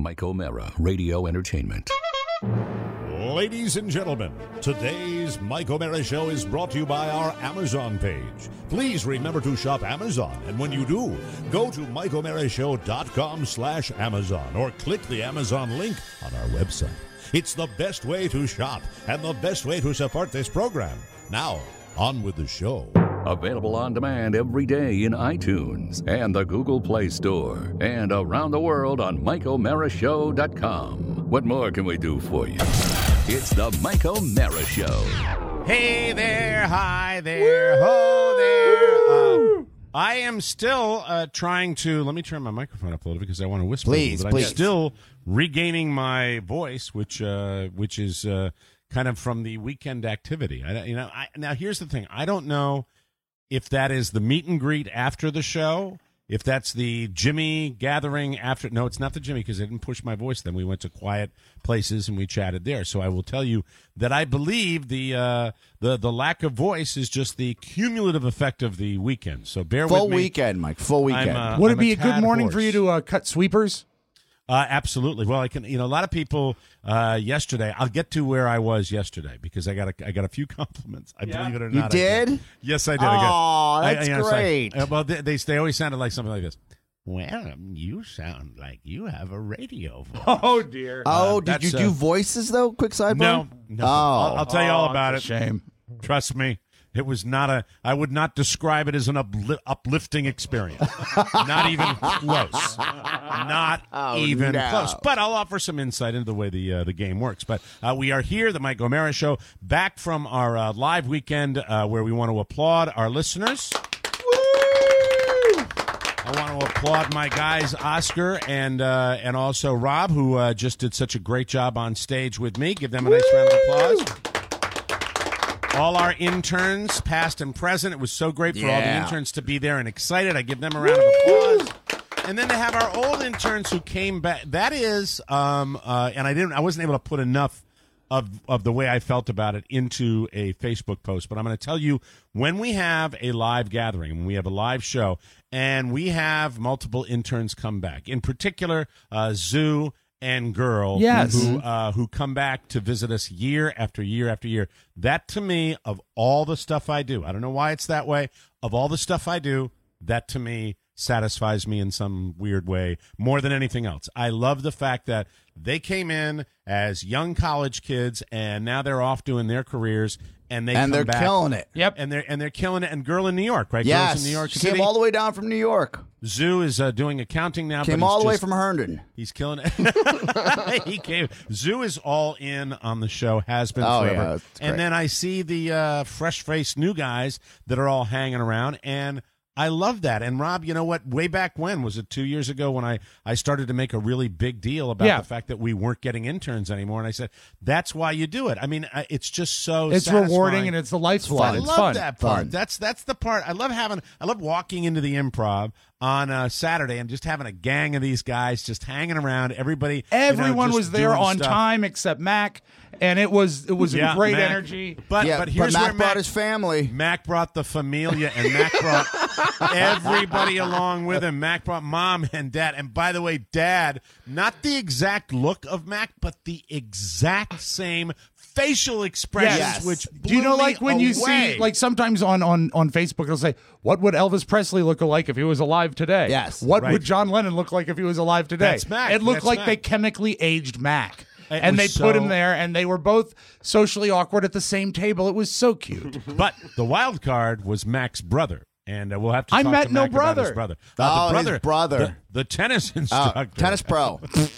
Mike O'Mara, Radio Entertainment. Ladies and gentlemen, today's Mike O'Mara Show is brought to you by our Amazon page. Please remember to shop Amazon, and when you do, go to MikeO'MaraShow.com/Amazon or click the Amazon link on our website. It's the best way to shop and the best way to support this program. Now, on with the show. Available on demand every day in iTunes and the Google Play Store and around the world on MikeO'MaraShow.com. What more can we do for you? It's the Mike O'Mara Show. Hey there, hi there, ho there. I am still trying to, let me turn my microphone up a little bit because I want to whisper. Please. I'm still regaining my voice, which is kind of from the weekend activity. Now, here's the thing. I don't know if that is the meet and greet after the show, if that's the Jimmy gathering after. No, it's not the Jimmy because I didn't push my voice then. We went to quiet places and we chatted there. So I will tell you that I believe the lack of voice is just the cumulative effect of the weekend. So bear with me. Full weekend, Mike. Full weekend. Would it be a good morning for you to cut sweepers? Absolutely. Well, I can. A lot of people yesterday. I'll get to where I was yesterday because I got a few compliments. Believe it or not. You did? Yes, I did. Oh, that's great. Well, they always sounded like something like this. Well, you sound like you have a radio voice. Oh dear. Did you do voices though? Quick sidebar. No. Oh, I'll tell you all about it. Shame. Trust me. It was not I would not describe it as an uplifting experience. Not even close. Not even close. But I'll offer some insight into the way the game works. But we are here, the Mike O'Mara Show, back from our live weekend where we want to applaud our listeners. I want to applaud my guys, Oscar and also Rob, who just did such a great job on stage with me. Give them a nice round of applause. All our interns, past and present. It was so great for all the interns to be there and excited. I give them a round of applause. And then to have our old interns who came back. That is, and I wasn't able to put enough of the way I felt about it into a Facebook post. But I'm going to tell you, when we have a live gathering, when we have a live show, and we have multiple interns come back, in particular, Zoo and Girl, who come back to visit us year after year after year. That, to me, of all the stuff I do, I don't know why it's that way, of all the stuff I do, that, to me, satisfies me in some weird way more than anything else. I love the fact that they came in as young college kids, and now they're off doing their careers, and they're back, killing it. Yep, and they're killing it. And Girl in New York, right? Yes, Girls in New York she City. came all the way down from New York. Zoo is doing accounting now. Came but all the way from Herndon. He's killing it. He came. Zoo is all in on the show. Has been forever. Yeah, that's great. And then I see the fresh-faced new guys that are all hanging around, and I love that. And Rob, you know what? Way back when, was it 2 years ago when I started to make a really big deal about the fact that we weren't getting interns anymore? And I said, that's why you do it. I mean, it's just so it's satisfying. Rewarding and it's the lifeblood. I love that part. That's the part. I love walking into the Improv on Saturday and just having a gang of these guys just hanging around. Everybody, everyone was there on stuff. Time except Mac, and it was a great Mac. energy. But here's Mac where brought his family. Mac brought the familia, and Mac brought everybody along with him. Mac brought mom and dad. And by the way, Dad, not the exact look of Mac, but the exact same facial expressions. Yes. Which Do you know, like when you away. see, like sometimes on Facebook, it'll say, "What would Elvis Presley look like if he was alive today?" Yes. What Right. would John Lennon look like if he was alive today? That's Mac. It looked That's like Mac. they chemically aged Mac. It And they was put him so- there, and they were both socially awkward at the same table. It was so cute. But the wild card was Mac's brother. And we'll have to talk met to no Mac about his brother. brother. His brother. The tennis instructor. Tennis pro.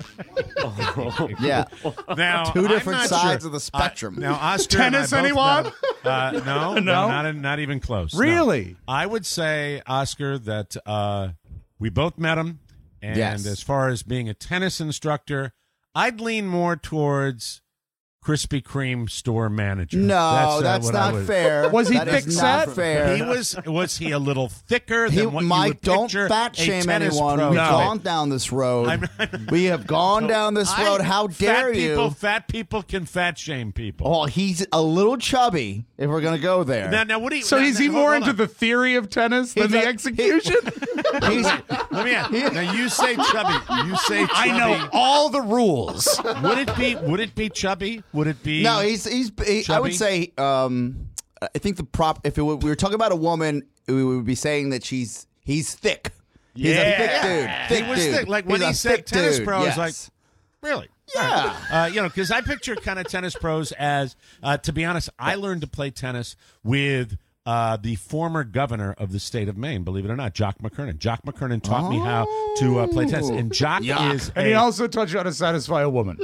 Yeah. Now, Two I'm different not sides sure. of the spectrum. Now, Oscar Tennis, and I both anyone? met- no, not even close. No. Really? I would say, Oscar, that we both met him. And Yes. as far as being a tennis instructor, I'd lean more towards Krispy Kreme store manager. No, that's what not fair. Was he That is thick not set? fair. Was he a little thicker than what Mike, you would don't picture fat a shame tennis anyone. pro? We've No. gone down this road. We have gone down this road. How dare you? Fat people can fat shame people. Oh, he's a little chubby. If we're gonna go there, Now what do you? So now, is he now, more hold into on. the theory of tennis than He's the a- execution? he's, Let me ask. Now you say chubby. You say chubby. I know all the rules. Would it be chubby? Would it be? no, he's. I would Chubby? say. I think if we were talking about a woman, we would be saying that he's thick. He's a thick dude. Thick he was dude. thick. Like when He's he a said thick tennis dude. pro, I was Yes. like, really? Yeah. Because I picture kind of tennis pros as, to be honest, I learned to play tennis with the former governor of the state of Maine, believe it or not, Jock McKernan. Jock McKernan taught me how to play tennis. And Jock is And he also taught you how to satisfy a woman.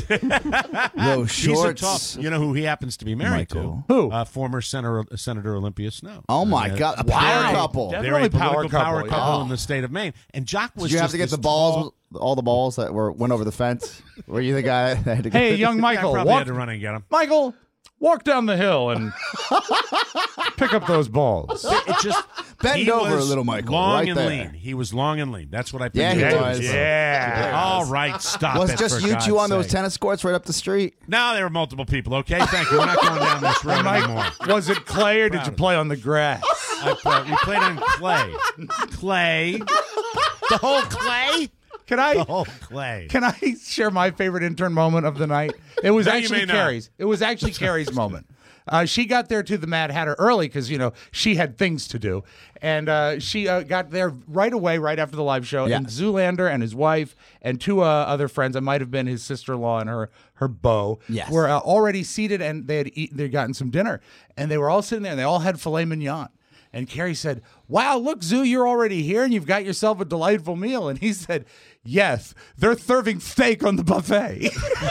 Those he's a shorts. tall, you know who he happens to be married Michael. to? Who? Former Senator Olympia Snow. Oh my God! A power Wow. couple. Definitely They're a power political power couple, couple yeah. in the state of Maine. And Jock was Did you have just to get this the balls, tall- all the balls that went over the fence? Were you the guy that had to get Hey, young I Michael, probably walk, had to run and get him. Michael, walk down the hill and pick up those balls. It just Bend he over, was little Michael, long right and there. lean. He was long and lean. That's what I Yeah, pictured. he him was. as. Yeah. All right, stop Was it. it just for you God's two on those sake. tennis courts right up the street? No, there were multiple people. Okay, thank you. We're not going down this road anymore. Was it clay or did you play on the grass? We played on clay. Clay. The whole clay. Can I? The whole clay. Can I share my favorite intern moment of the night? It was No, you actually may not. Carrie's. It was actually Carrie's moment. She got there to the Mad Hatter early because, she had things to do. And she got there right away, right after the live show. And Yes. Zoolander and his wife and two other friends, it might have been his sister-in-law and her beau, Yes. were already seated and they'd gotten some dinner. And they were all sitting there and they all had filet mignon. And Carrie said, "Wow, look, Zoo, you're already here and you've got yourself a delightful meal." And he said, "Yes, they're serving steak on the buffet."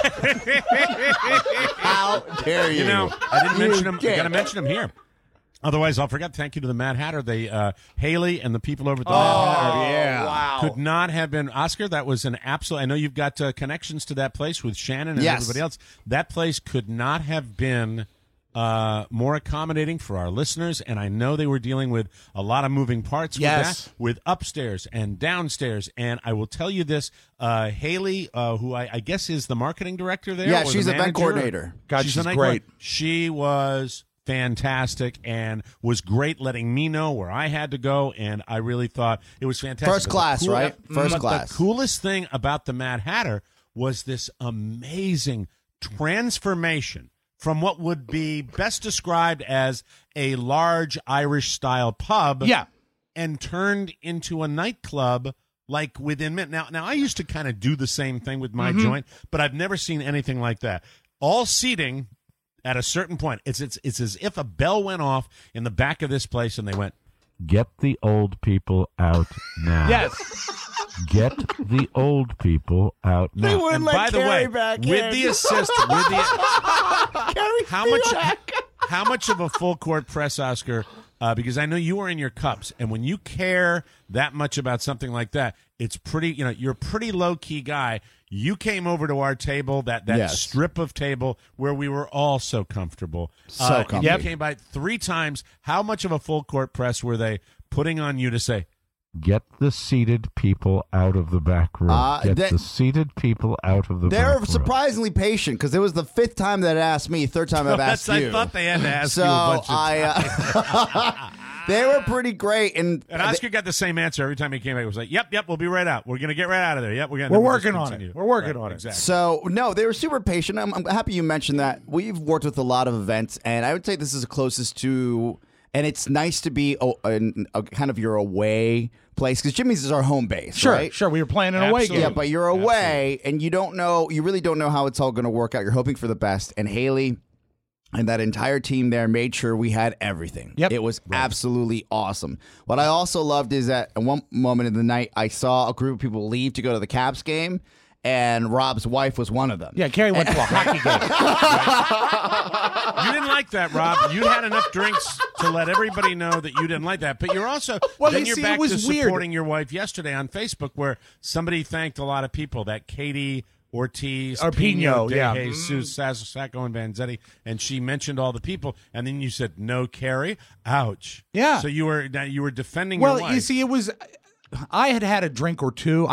How dare you? I didn't mention him. I can't. got to mention him here. Otherwise, I'll forget. Thank you to the Mad Hatter. They Haley and the people over at the Mad Hatter. yeah. Wow. Could not have been Oscar. That was an absolute. I know you've got connections to that place with Shannon and Yes. everybody else. That place could not have been more accommodating for our listeners, and I know they were dealing with a lot of moving parts Yes. with that, with upstairs and downstairs. And I will tell you this: Haley, who I guess is the marketing director there, Yeah, or the she's event manager, coordinator. God, she's the night great. coordinator. She was fantastic and was great letting me know where I had to go, and I really thought it was fantastic. First But the class, right? First but class. The coolest thing about the Mad Hatter was this amazing transformation from what would be best described as a large Irish-style pub, Yeah. and turned into a nightclub like within minutes. Now I used to kind of do the same thing with my joint, but I've never seen anything like that. All seating at a certain point. It's as if a bell went off in the back of this place and they went, "Get the old people out now." Yes. Get the old people out now. They wouldn't and let by the Carrie way, back with in. the assist, with the Carrie how much of a full court press, Oscar? Because I know you are in your cups, and when you care that much about something like that, it's pretty. You're a pretty low key guy. You came over to our table, that Yes. strip of table where we were all so comfortable. So and comfy. You came by 3 times. How much of a full court press were they putting on you to say, "Get the seated people out of the back room. Get that- the seated people out of the back They're room." surprisingly patient because it was the 5th time that asked me, 3rd time I've asked you. I thought they had to ask so you a bunch of times. they were pretty great, and And Oscar got the same answer every time he came back. It was like, "Yep, we'll be right out. We're going to get right out of there. Yep, We're working on it. We're working on it. Exactly. So, no, they were super patient. I'm happy you mentioned that. We've worked with a lot of events, and I would say this is the closest to, and it's nice to be a kind of your away place, because Jimmy's is our home base, Sure, right? sure. We were playing an away Absolutely. game. Yeah, but you're away, and you really don't know how it's all going to work out. You're hoping for the best, and Haley and that entire team there made sure we had everything. Yep. It was absolutely awesome. What I also loved is that at one moment in the night, I saw a group of people leave to go to the Caps game, and Rob's wife was one of them. Yeah, Carrie went to a hockey game. You didn't like that, Rob. You had enough drinks to let everybody know that you didn't like that. But you're also Well, then you you're see, back it was to weird. supporting your wife yesterday on Facebook, where somebody thanked a lot of people. That Katie Ortiz, Or Pino, De yeah. Jesus, Sacco, and Vanzetti, and she mentioned all the people, and then you said no, Carrie. Ouch. Yeah. So you were defending your Well, wife. you see, it was. I had a drink or two.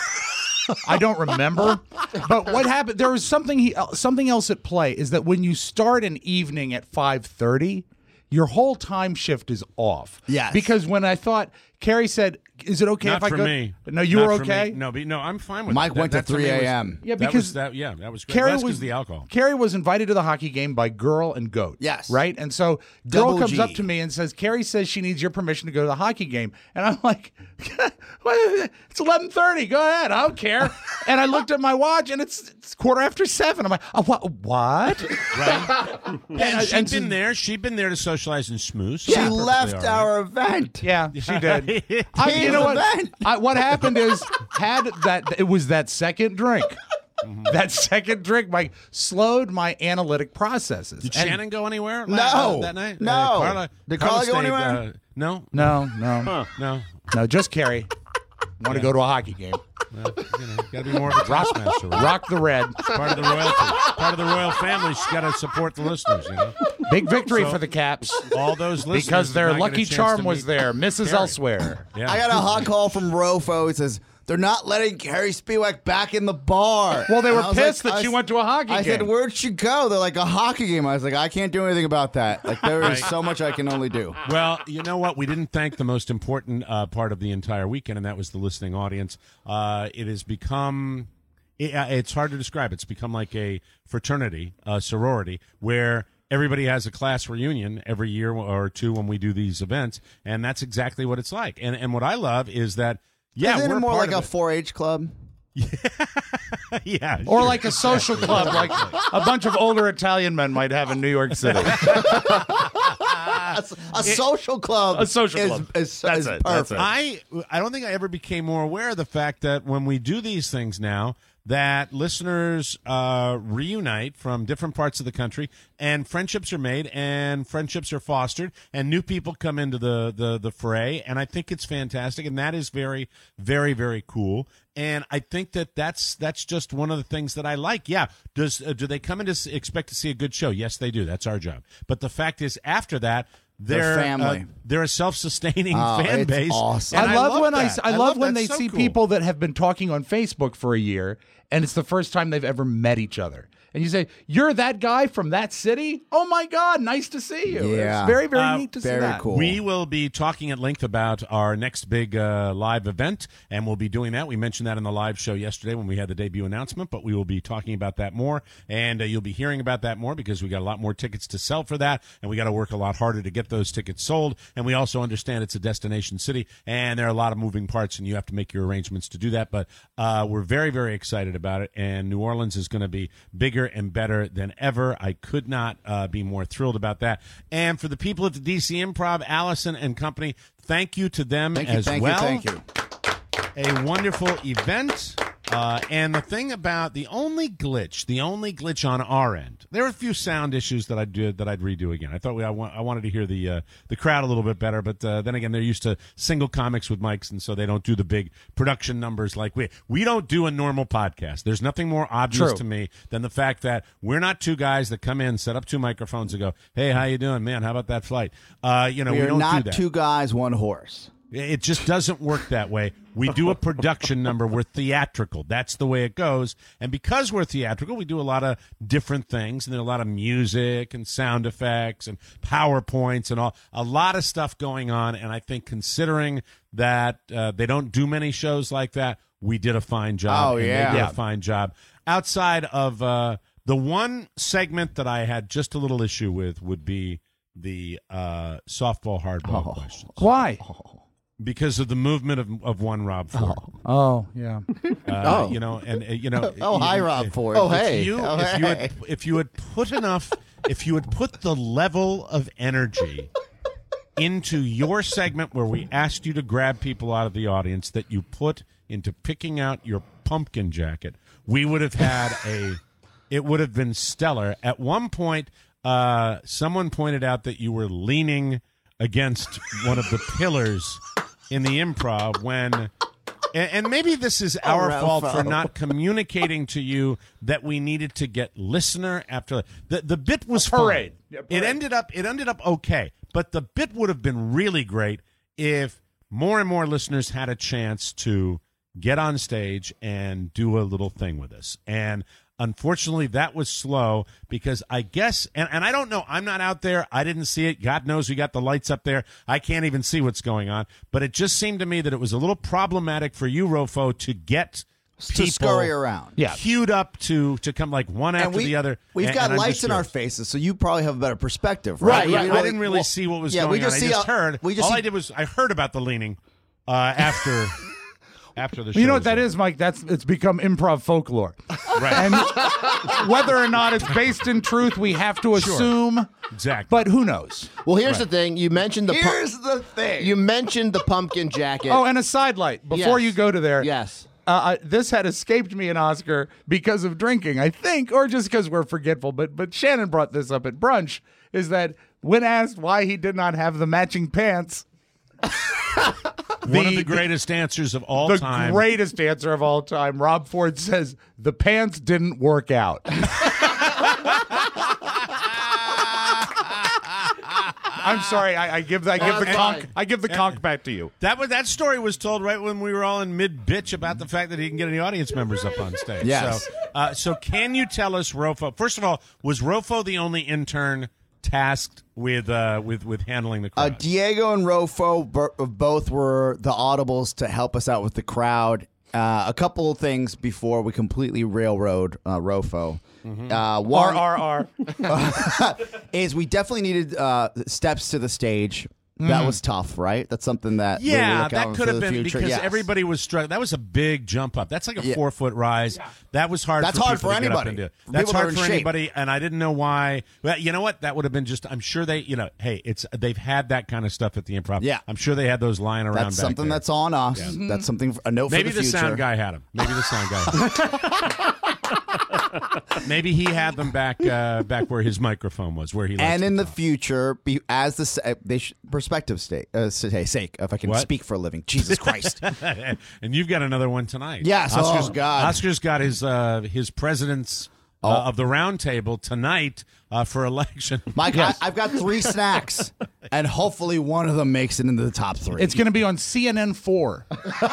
I don't remember, but what happened? There was something else at play. Is that when you start an evening at 5:30, your whole time shift is off. Yes. Because when I thought Carrie said, "Is it okay Not if I for go?" me. No, you Not were for okay. me. No, I'm fine with Mike that. went to That for me 3 was- a.m. Yeah, that because was that was great. Carrie Well, that's 'cause was of the alcohol. Carrie was invited to the hockey game by Girl and Goat. Yes. Right? And so Girl Double comes G. up to me and says, Carrie says she needs your permission to go to the hockey game. And I'm like, it's 11:30. Go ahead. I don't care. And I looked at my watch and it's 7:15. I'm like, what? Right? and she'd and been so- there. She'd been there to socialize and schmooze. She Perfectly left all right. our event. Yeah, she did. You His know what? event. What happened is it was that second drink. That second drink, Mike, slowed my analytic processes. Did And- Shannon go anywhere No. that night? No. Did Carla go stayed, anywhere? No. No, No. just Carrie. Want to go to a hockey game? Well, got to be more of a taskmaster. Right? Rock the red. Part of the royalty. Part of the royal family. She's got to support the listeners. Big victory So- for the Caps All those listeners because their did not get a lucky chance charm to was meet there. Mrs. Carrie. Elsewhere. Yeah. I got a hot call from Rofo. It says they're not letting Carrie Spiewak back in the bar. Well, they And were I was pissed like- that she went to a hockey I game. said, "Where'd she go?" They're like, "A hockey game." I was like, "I can't do anything about that. Like, there is so much I can only do." Well, you know what? We didn't thank the most important part of the entire weekend, and that was the listening audience. It has become, it's hard to describe. It's become like a fraternity, a sorority, where everybody has a class reunion every year or two when we do these events, and that's exactly what it's like. And what I love is that, yeah, Isn't we're it more part like a of 4-H club? it. Yeah, Or sure. like a social club, like a bunch of older Italian men might have in New York City. A social club. A social is, club. Is, That's is it. perfect. That's it. I don't think I ever became more aware of the fact that when we do these things now, that listeners reunite from different parts of the country, and friendships are made, and friendships are fostered, and new people come into the fray, and I think it's fantastic, and that is very, very, very cool. And I think that's just one of the things that I like. Yeah, do they come in to expect to see a good show? Yes, they do. That's our job. But the fact is, after that, They're family. They're a self-sustaining Oh, fan it's base. awesome. And I love when that. I love when that. they So see cool. people that have been talking on Facebook for a year, and it's the first time they've ever met each other. And you say, "You're that guy from that city? Oh my God, nice to see you." Yeah. It's very, very neat to see very that. cool. We will be talking at length about our next big live event, and we'll be doing that. We mentioned that in the live show yesterday when we had the debut announcement, but we will be talking about that more, and you'll be hearing about that more because we got a lot more tickets to sell for that, and we got to work a lot harder to get those tickets sold. And we also understand it's a destination city, and there are a lot of moving parts, and you have to make your arrangements to do that. But we're very, very excited about it, and New Orleans is going to be bigger and better than ever. I could not be more thrilled about that. And for the people at the DC Improv, Allison and company, thank you to them as well. Thank you. A wonderful event. And the thing about the only glitch on our end, there were a few sound issues that I'd redo again. I thought I wanted to hear the crowd a little bit better, but then again, they're used to single comics with mics, and so they don't do the big production numbers like we don't do a normal podcast. There's nothing more obvious True. to me than the fact that we're not two guys that come in, set up two microphones, and go, "Hey, how you doing, man? How about that flight?" We We are don't not do that. two guys, one horse. It just doesn't work that way. We do a production number. We're theatrical. That's the way it goes. And because we're theatrical, we do a lot of different things. And there's a lot of music and sound effects and PowerPoints and a lot of stuff going on. And I think considering that they don't do many shows like that, we did a fine job. Oh, and yeah. They did a fine job. Outside of the one segment that I had just a little issue with would be the softball hardball questions. Why? Because of the movement of one Rob Ford. Oh, yeah. You know, and you know. Oh, hi, Rob Ford. Oh, hey. If you had put enough, if you had put the level of energy into your segment where we asked you to grab people out of the audience that you put into picking out your pumpkin jacket, we would have had it would have been stellar. At one point, someone pointed out that you were leaning against one of the pillars in the improv when And maybe this is our fault for not communicating to you that we needed to get listener after the bit was Parade. fine. Yeah, It parade. ended up okay, but the bit would have been really great if more and more listeners had a chance to get on stage and do a little thing with us. And unfortunately, that was slow because I guess, and I don't know, I'm not out there. I didn't see it. God knows we got the lights up there. I can't even see what's going on. But it just seemed to me that it was a little problematic for you, Rofo, to get people To scurry around. Yeah. queued up to come like one after the other. We've And- got and I'm lights just in our curious. faces, so you probably have a better perspective, Right, right? I didn't really see what was yeah, going we just on. see I just a- heard. we just All see- I did was I heard about the leaning after after the show. You know what that was is, Mike? It's become improv folklore. over. Right. And whether or not it's based in truth, we have to assume. Exactly. But who knows? Well, here's the thing. You mentioned the Here's the thing. you mentioned the pumpkin jacket. Oh, and a side light before Yes. you go to there. Yes. This had escaped me and Oscar because of drinking, I think, or just because we're forgetful. But Shannon brought this up at brunch. Is that when asked why he did not have the matching pants, One of the greatest answers of all the time. greatest answer of all time, Rob Ford says the pants didn't work out. I'm sorry. I give the conch back to you. That story was told right when we were all in mid bitch about the fact that he didn't get any audience members up on stage. Yes. So can you tell us, Rofo? First of all, was Rofo the only intern tasked with handling the crowd? Diego and Rofo both were the audibles to help us out with the crowd. A couple of things before we completely railroad Rofo. One RRR. is we definitely needed steps to the stage. That was tough, right? That's something that we Yeah, look that out could for have the been future. because Yes. everybody was struck. That was a big jump up. That's like a Yeah. 4-foot rise. That was hard. That's for hard people for to get up anybody. and do. For That's people that are hard in for shape. anybody, and I didn't know why. Well, you know what? That would have been just. I'm sure they. Hey, they've had that kind of stuff at the Improv. Yeah. I'm sure they had those lying around. That's back something there. that's on us. That's something a note Maybe for the the future. sound guy had them. Maybe the sound guy. Maybe he had them back where his microphone was, where he. likes And to in the talk. future, as the perspective sake, if I can What? speak for a living, Jesus Christ. And you've got another one tonight. Yes, oh, God. Oscar's got his president's of the round table tonight for election. Mike, I've got 3 snacks, and hopefully one of them makes it into the top 3. It's going to be on CNN 4.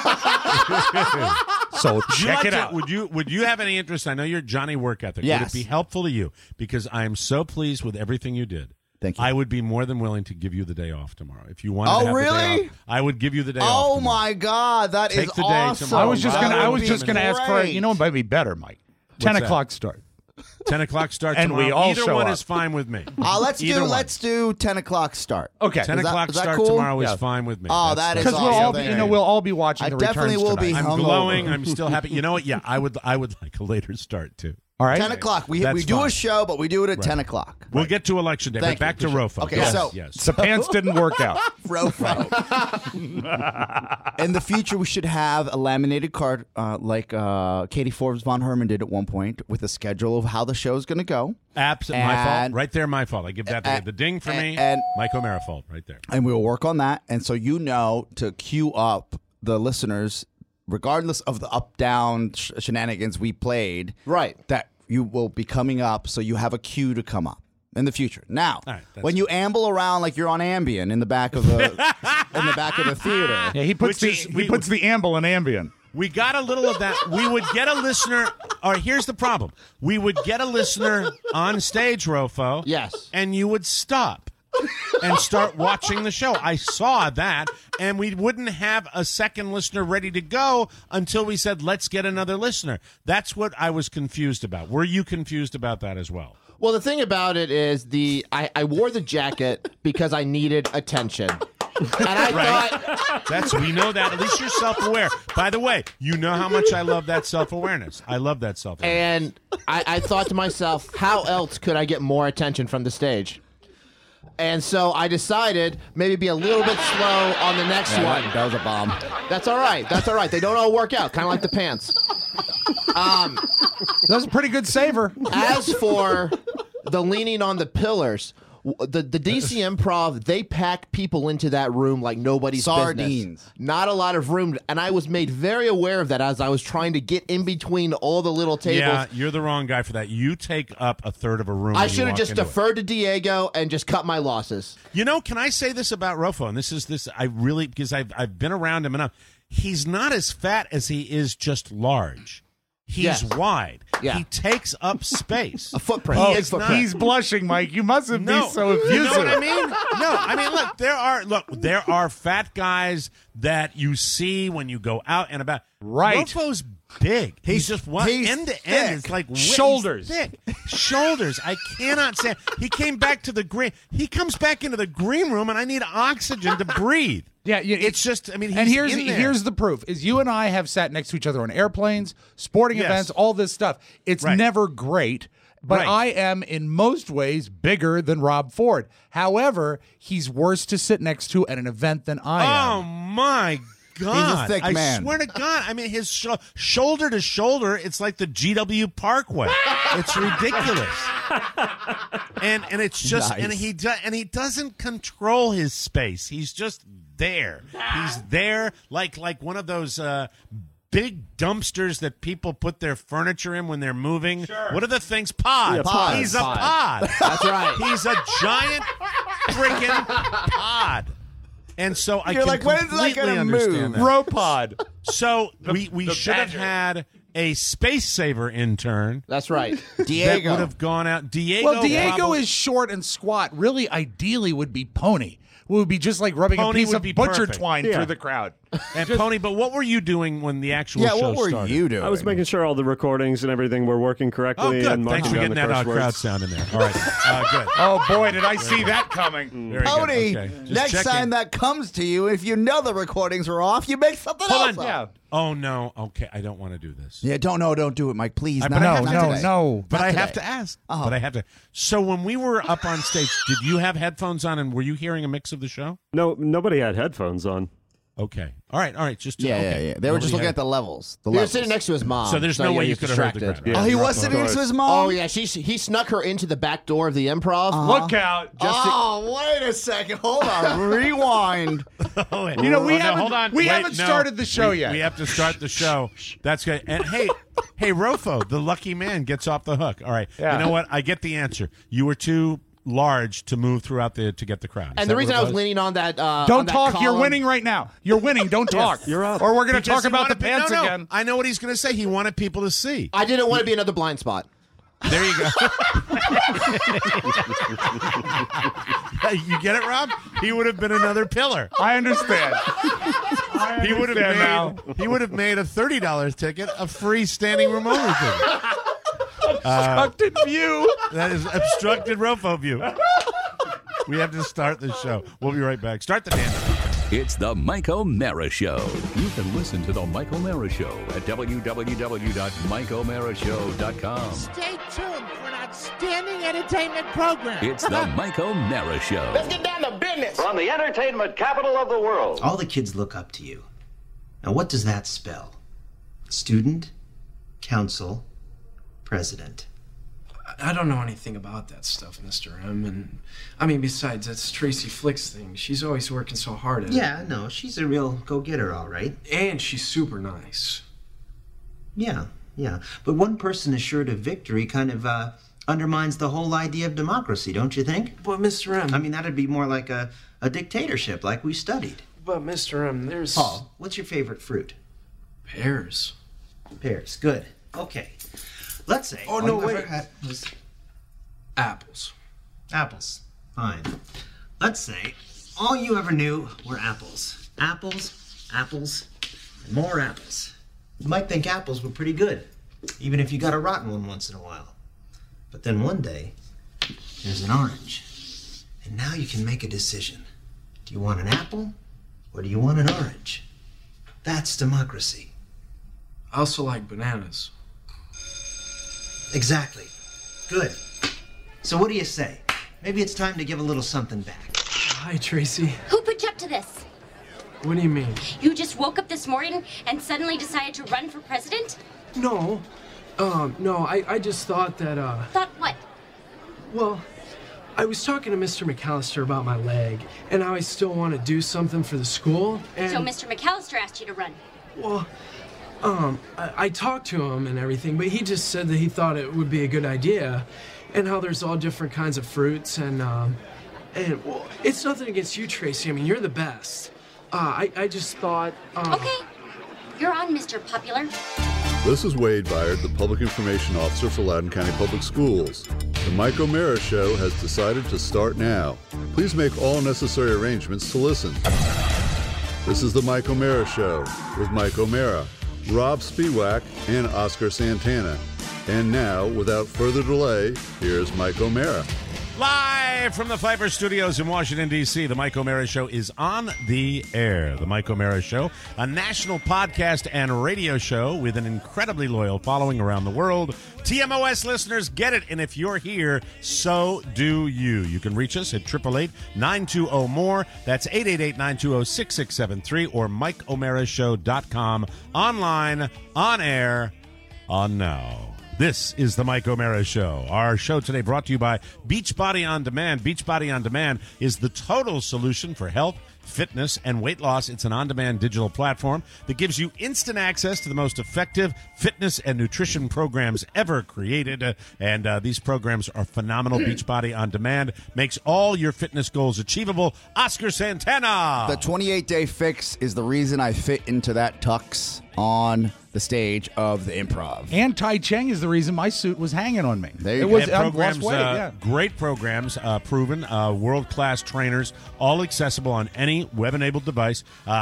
So Would you check like it to- out. Would you have any interest? I know you're Johnny Work Ethic. Yes. Would it be helpful to you? Because I am so pleased with everything you did. Thank you. I would be more than willing to give you the day off tomorrow. If you wanted Oh, to have the day really? off, I would give you the day off. Oh tomorrow. my God, that is Take the day awesome. tomorrow. I was just That gonna. would I was be just gonna ask for. great. You know, it might be better, Mike. 10 that? o'clock start. 10 o'clock start And tomorrow. we all Either show one up. is fine with me. Let's Either one. do 10 o'clock start. Okay. 10 Is that- o'clock is that start cool? tomorrow is Yeah. fine with me. Oh, that is Because we'll awesome. all be. You know, we'll all be watching I the definitely returns will be tonight. I'm hungover. glowing. I'm still happy. You know what? Yeah, I would like a later start too. All right. 10 o'clock. We That's do fine. a show, but we do it at 10 o'clock. We'll get to election day, Thank but back you. to Rofo. Okay, yes, so- yes. The pants didn't work out. Rofo. In the future, we should have a laminated card like Katie Forbes von Herman did at one point with a schedule of how the show's going to go. Absolutely, my fault. And- Right there, my fault. I give that the ding for me. and- Mike O'Mara fault right there. And we will work on that. And so you know to queue up the listeners, regardless of the up-down shenanigans we played, Right. that you will be coming up so you have a cue to come up in the future. Now, All right, that's when you amble around like you're on Ambien in the back of the theater. Yeah, he puts Which is- the amble in Ambien. We got a little of that. We would get a listener. All right, here's the problem. We would get a listener on stage, Rofo. Yes. And you would stop and start watching the show. I saw that, and we wouldn't have a second listener ready to go until we said, let's get another listener. That's what I was confused about. Were you confused about that as well? Well, the thing about it is I wore the jacket because I needed attention. And I thought, We know that. At least you're self-aware. By the way, you know how much I love that self-awareness. I love that self-awareness. and I thought to myself, how else could I get more attention from the stage? And so I decided maybe be a little bit slow on the next one. That was a bomb. That's all right. That's all right. They don't all work out, kind of like the pants. That's a pretty good saver. As for the leaning on the pillars, The DC Improv, they pack people into that room like nobody's Sardines. business. Not a lot of room, and I was made very aware of that as I was trying to get in between all the little tables. Yeah, you're the wrong guy for that. You take up a third of a room. I when you should have walk just into it. deferred to Diego and just cut my losses. You know, can I say this about Rofo? And this I really, because I've been around him enough. He's not as fat as he is just large. He's Yes. wide. Yeah. He takes up space. A footprint. He Big is footprint. not- He's blushing, Mike. You mustn't be so abusive. You know what I mean? No, I mean, look, there are fat guys that you see when you go out and about. Right. Rofo's big. He's just one he's end to thick. end. It's like Shoulders. he's thick. Shoulders. I cannot say. He came back to the green. He comes back into the green room, and I need oxygen to breathe. Yeah, it's just. I mean, he's and here's in there. here's the proof: is you and I have sat next to each other on airplanes, sporting Yes. events, all this stuff. It's Right. never great, but Right. I am in most ways bigger than Rob Ford. However, he's worse to sit next to at an event than I Oh am. my God! thick I man. swear to God! I mean, his shoulder to shoulder, it's like the GW Parkway. It's ridiculous, and it's just Nice. and he doesn't control his space. He's just there. He's there like one of those. Big dumpsters that people put their furniture in when they're moving. Sure. What are the things? Pods. Yeah, pods. He's a pod. That's right. He's a giant freaking pod. And so I You're can like, when is that completely gonna understand move? that. Ropod. So we the should have badger. had a space saver intern That's right. that Diego. would have gone out. Diego. Well, Diego probably- is short and squat. Really, ideally, would be Pony. Would be just like rubbing Pony a piece would of be butcher perfect. twine Yeah. through the crowd. and Pony. But what were you doing when the actual Yeah, show what were started? you doing? I was making sure all the recordings and everything were working correctly. Oh, good. And Thanks marking for down getting the that curse crowd words. sound in there. All right. Good. Oh boy, did I see that coming! Very good. Pony, Okay. Just next checking. time that comes to you, if you know the recordings were off, you make something Hold else on. up. Oh no. Okay, I don't want to do this. Yeah, don't do it, Mike. Please, But not, I have not to- today. no. But Not I have today. to ask. Uh-huh. But I have to. So when we were up on stage, did you have headphones on, and were you hearing a mix of the show? No, nobody had headphones on. Okay. All right. Just Yeah, okay. yeah. They were just looking at the levels. The He was levels. sitting next to his mom. So there's no way yeah, you he's could have heard the distracted. crowd. Oh, he Yeah, was of sitting next to course. his mom? Oh, yeah. He snuck her into the back door of the improv. Look out! Oh, wait a second. Hold on. Rewind. Oh, wait. You know, we Oh, no, haven't- hold on. we Wait, haven't no. started the show yet. We have to start the show. That's good. And hey, Rofo, the lucky man gets off the hook. All right. Yeah. You know what? I get the answer. You were too large to move throughout to get the crowd. Is And that the reason what I it was leaning on that. Don't on that talk. You're column- winning right now. You're winning. Don't talk. You're up. Or we're going to Because talk he about the wanted- pants no. again. I know what he's going to say. He wanted people to see. I didn't want to be another blind spot. There you go. You get it, Rob? He would have been another pillar. I understand. He would have now. made. He would have made a $30 ticket a free standing room only ticket. Obstructed view. That is obstructed Rofo view. We have to start the show. We'll be right back. Start the dance. It's the Mike O'Mara Show. You can listen to the Mike O'Mara Show at www.mikeomarashow.com. Stay tuned for an outstanding entertainment program. It's the Mike O'Mara Show. Get down to business. From the entertainment capital of the world. All the kids look up to you. Now, what does that spell? Student, council, president. I don't know anything about that stuff, Mr. M. And I mean, besides, that's Tracy Flick's thing. She's always working so hard at it. Yeah, no, she's a real go-getter, all right. And she's super nice. Yeah. But one person assured of victory kind of undermines the whole idea of democracy, don't you think? But Mr. M. I mean, that'd be more like a dictatorship, like we studied. But Mr. M, there's Paul, what's your favorite fruit? pears. Pears. Good. Okay. Let's say. Oh, all no, you ever wait. had was Apples. apples. Fine. Let's say all you ever knew were apples. Apples, and more apples. You might think apples were pretty good, even if you got a rotten one once in a while. But then one day, there's an orange. And now you can make a decision. Do you want an apple, or do you want an orange? That's democracy. I also like bananas. Exactly. Good. So what do you say? Maybe it's time to give a little something back. Hi, Tracy. Who put you up to this? What do you mean? You just woke up this morning and suddenly decided to run for president? No. No, I just thought that, Thought what? well, I was talking to Mr. McAllister about my leg, and how I still want to do something for the school. And So Mr. McAllister asked you to run. well, I talked to him and everything, but he just said that he thought it would be a good idea, and how there's all different kinds of fruits, and well, it's nothing against you, Tracy. I mean, you're the best. I just thought. Okay, you're on, Mr. Popular. This is Wade Byard, the Public Information Officer for Loudoun County Public Schools. The Mike O'Mara Show has decided to start now. Please make all necessary arrangements to listen. This is the Mike O'Mara Show with Mike O'Mara, Rob Spiewak, and Oscar Santana. And now, without further delay, here's Mike O'Mara. Live from the Pfeiffer Studios in Washington, D.C., the Mike O'Mara Show is on the air. The Mike O'Mara Show, a national podcast and radio show with an incredibly loyal following around the world. TMOS listeners get it, and if you're here, so do you. You can reach us at 888-920-MORE. That's 888-920-6673 or MikeO'MaraShow.com. Online, on air, on now. This is the Mike O'Mara Show. Our show today brought to you by Beachbody On Demand. Beachbody On Demand is the total solution for health, fitness, and weight loss. It's an on-demand digital platform that gives you instant access to the most effective fitness and nutrition programs ever created. And these programs are phenomenal. Beachbody On Demand makes all your fitness goals achievable. Oscar Santana. The 28-day fix is the reason I fit into that tux on the stage of the Improv. And Tai Cheng is the reason my suit was hanging on me. There you it go. was programs, lost weight, yeah. Great programs, proven, world-class trainers, all accessible on any web-enabled device.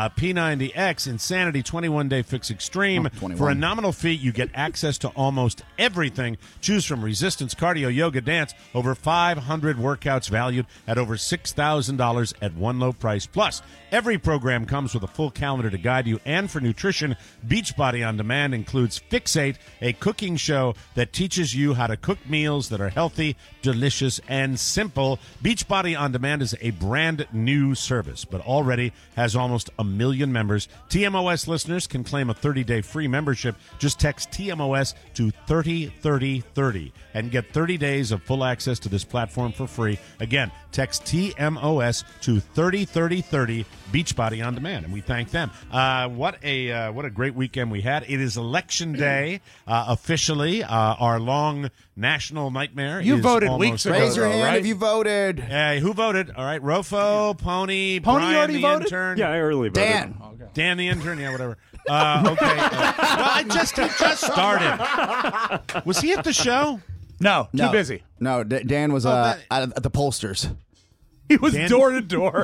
P90X, Insanity, 21-Day Fix Extreme. 21. For a nominal fee, you get access to almost everything. Choose from resistance, cardio, yoga, dance. Over 500 workouts valued at over $6,000 at one low price. Plus, every program comes with a full calendar to guide you. And for nutrition, Beachbody On Demand includes Fixate, a cooking show that teaches you how to cook meals that are healthy, delicious, and simple. Beachbody On Demand is a brand new service, but already has almost 1 million members. TMOS listeners can claim a 30-day free membership. Just text TMOS to 303030 and get 30 days of full access to this platform for free. Again, text TMOS to 303030, Beachbody On Demand, and we thank them. What a great weekend we had. It is Election Day, officially. Our long national nightmare. You is voted almost weeks ago. Raise your hand right? if you voted. Who voted? All right, Rofo, Pony, Brian already the voted? intern. Yeah, I early voted. Dan. Dan the intern, yeah, whatever. Okay. Well, he just started. Was he at the show? No, too busy. No, Dan was at the pollsters. He was Dan- door to door.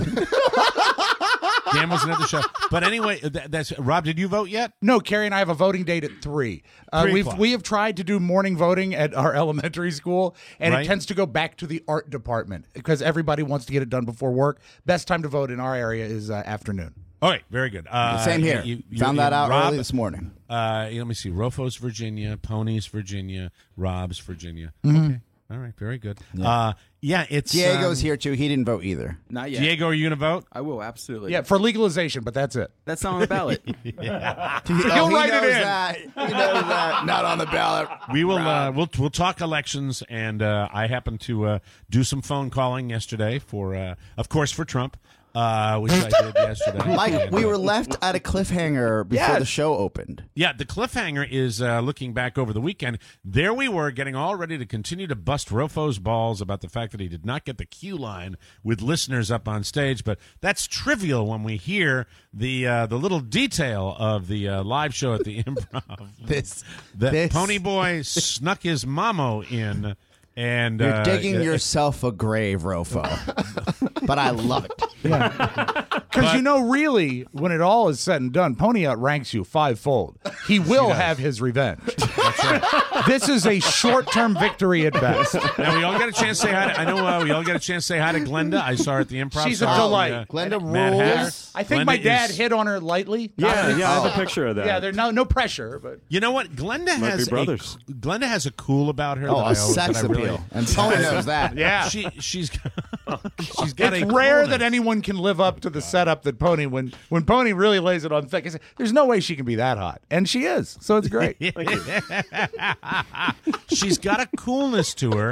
Dan wasn't at the show. But anyway, that's Rob, did you vote yet? No, Carrie and I have a voting date at 3. 3 o'clock. We have tried to do morning voting at our elementary school, and Right. it tends to go back to the art department because everybody wants to get it done before work. Best time to vote in our area is afternoon. All right, very good. Same here. Found that out Rob, early this morning. Let me see. Rofo's Virginia, Pony's Virginia, Rob's Virginia. Mm-hmm. Okay. All right, very good. It's Diego's here too. He didn't vote either. Not yet. Diego, are you going to vote? I will, absolutely. Yeah, for legalization, but that's it. That's not on the ballot. He write it knows in. that. He knows that. Not on the ballot. We will. We'll talk elections, and I happened to do some phone calling yesterday for, of course, for Trump, which I did yesterday. Mike, And, we were left at a cliffhanger before the show opened. Yeah, the cliffhanger is looking back over the weekend. There we were, getting all ready to continue to bust Rofo's balls about the fact that he did not get the cue line with listeners up on stage. But that's trivial when we hear the little detail of the live show at the Improv. This Pony Boy snuck his mamo in. And you're digging yourself a grave, Rofo. But I love it. Because really, when it all is said and done, Pony outranks you 5-fold. He will have his revenge. That's right. This is a short-term victory at best. Now we all got a chance to say hi. I know we all got a chance to say hi to Glenda. I saw her at the Improv. She's a delight. Glenda Mad Hatter. rules. I think Glenda my dad is- hit on her lightly. Yeah, I have a picture of that. Yeah, there's no pressure, but You know what? Glenda Might has be brothers. Glenda has a cool about her. Oh, that a I sex that I really- appeal. And Pony knows that. yeah. She's got It's a rare coolness. that anyone can live up to the setup that Pony when Pony really lays it on thick. I say, there's no way she can be that hot, and she is. So it's great. She's got a coolness to her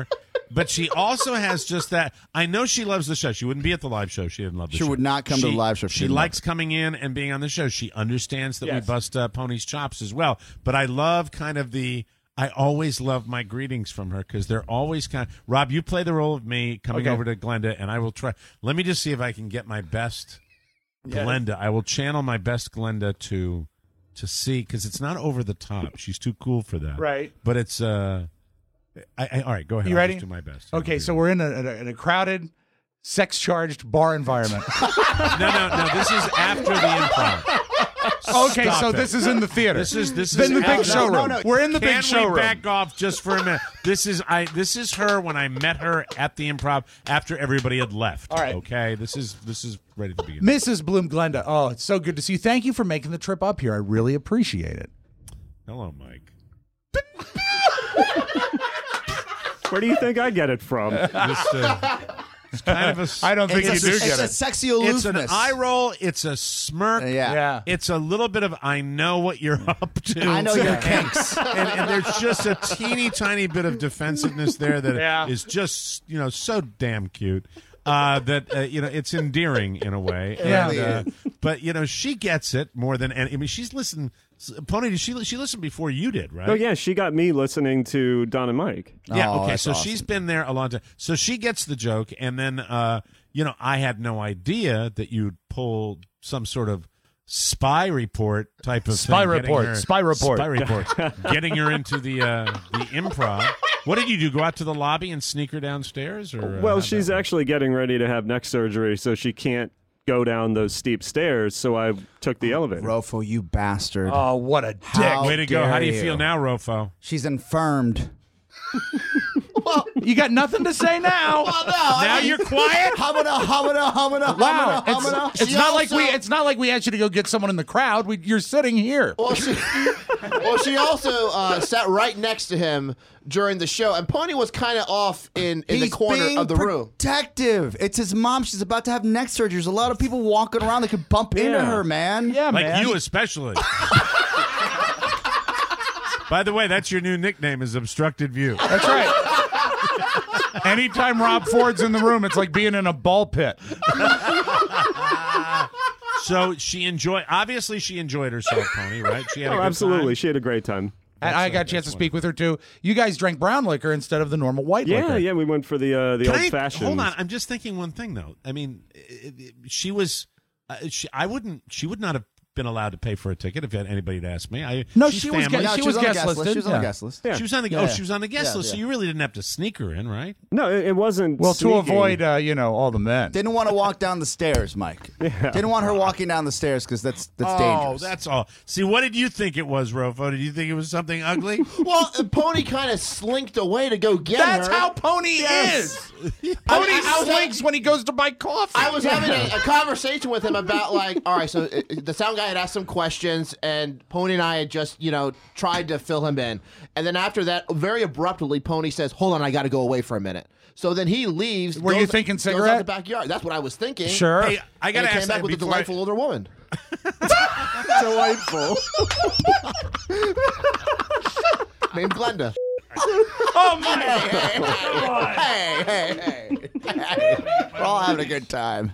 But she also has just that. I know she loves the show. She wouldn't be at the live show. She didn't love the show. She would not come to the live show if she She didn't likes coming in and being on the show. She understands that we bust Pony's chops as well. But I love kind of I always love my greetings from her because they're always kind of, Rob, you play the role of me coming over to Glenda, and I will try. Let me just see if I can get my best Glenda. I will channel my best Glenda to see, because it's not over the top. She's too cool for that. Right. But it's all right, go ahead. You I'll ready? just do my best. Okay, so we're in a crowded, sex-charged bar environment. No. This is after the improv. Okay, Stop so it. this is in the theater. This is in the big showroom. no. We're in the Can big showroom. we back off just for a minute? This is her when I met her at the improv after everybody had left. All right. Okay. This is ready to begin. Mrs. Bloom Glenda. Oh, it's so good to see you. Thank you for making the trip up here. I really appreciate it. Hello, Mike. Where do you think I get it from? It's kind of a. I don't think you do It's get a it. sexy aloofness. It's an eye roll. It's a smirk. Yeah. It's a little bit of I know what you're up to. I know your kinks. and there's just a teeny tiny bit of defensiveness there that is just so damn cute. It's endearing in a way. Yeah. But she gets it more than any. I mean, she's listened. Pony, did she listened before you did, right? Oh yeah, she got me listening to Don and Mike. Yeah, Oh, okay, that's so awesome. she's been there a long time. So she gets the joke, and then, I had no idea that you'd pull some sort of spy report type of Spy thing. report. Spy report. Getting her into the improv. What did you do, go out to the lobby and sneak her downstairs? Or Well, she's actually getting ready to have neck surgery, so she can't go down those steep stairs, so I took the elevator. Rofo, you bastard. Oh, what a dick. How Way to go. How do you dare feel now, Rofo? She's infirmed. Well, you got nothing to say now. Now you're quiet? Wow, it's not like we asked you to go get someone in the crowd. You're sitting here. Well, she also sat right next to him during the show, and Pony was kind of off in the corner of the room. Protective. It's his mom. She's about to have neck surgery. There's a lot of people walking around that could bump into her, man. Yeah, Like man. you especially. By the way, that's your new nickname is Obstructed View. That's right. Anytime Rob Ford's in the room, it's like being in a ball pit. So she enjoyed herself, Pony, right? She had a good absolutely. time. She had a great time. And I got a chance to speak with her, too. You guys drank brown liquor instead of the normal white liquor. Yeah, we went for the old-fashioned. Hold on, I'm just thinking one thing, though. I mean, she was... she would not have been allowed to pay for a ticket if anybody had asked me. She was guest listed. She was on the guest list. Yeah. She was on the she was on the guest list, so you really didn't have to sneak her in, right? No, it wasn't. Well, sneaking. to avoid, all the men. Didn't want to walk down the stairs, Mike. Didn't want her walking down the stairs because that's dangerous. Oh, that's all. See, what did you think it was, Rofo? Did you think it was something ugly? Well, Pony kind of slinked away to go get her. That's how Pony is. Pony slinks when he goes to buy coffee. I was having a conversation with him about, like, all right, so the sound guy had asked some questions, and Pony and I had just, tried to fill him in. And then after that, very abruptly, Pony says, hold on, I got to go away for a minute. So then he leaves. Were you thinking Goes out cigarette? the backyard. That's what I was thinking. Sure. Hey, I got to And he ask came back that with a before delightful older woman. Delightful. Named Glenda. Oh, my Hey. We're all having a good time.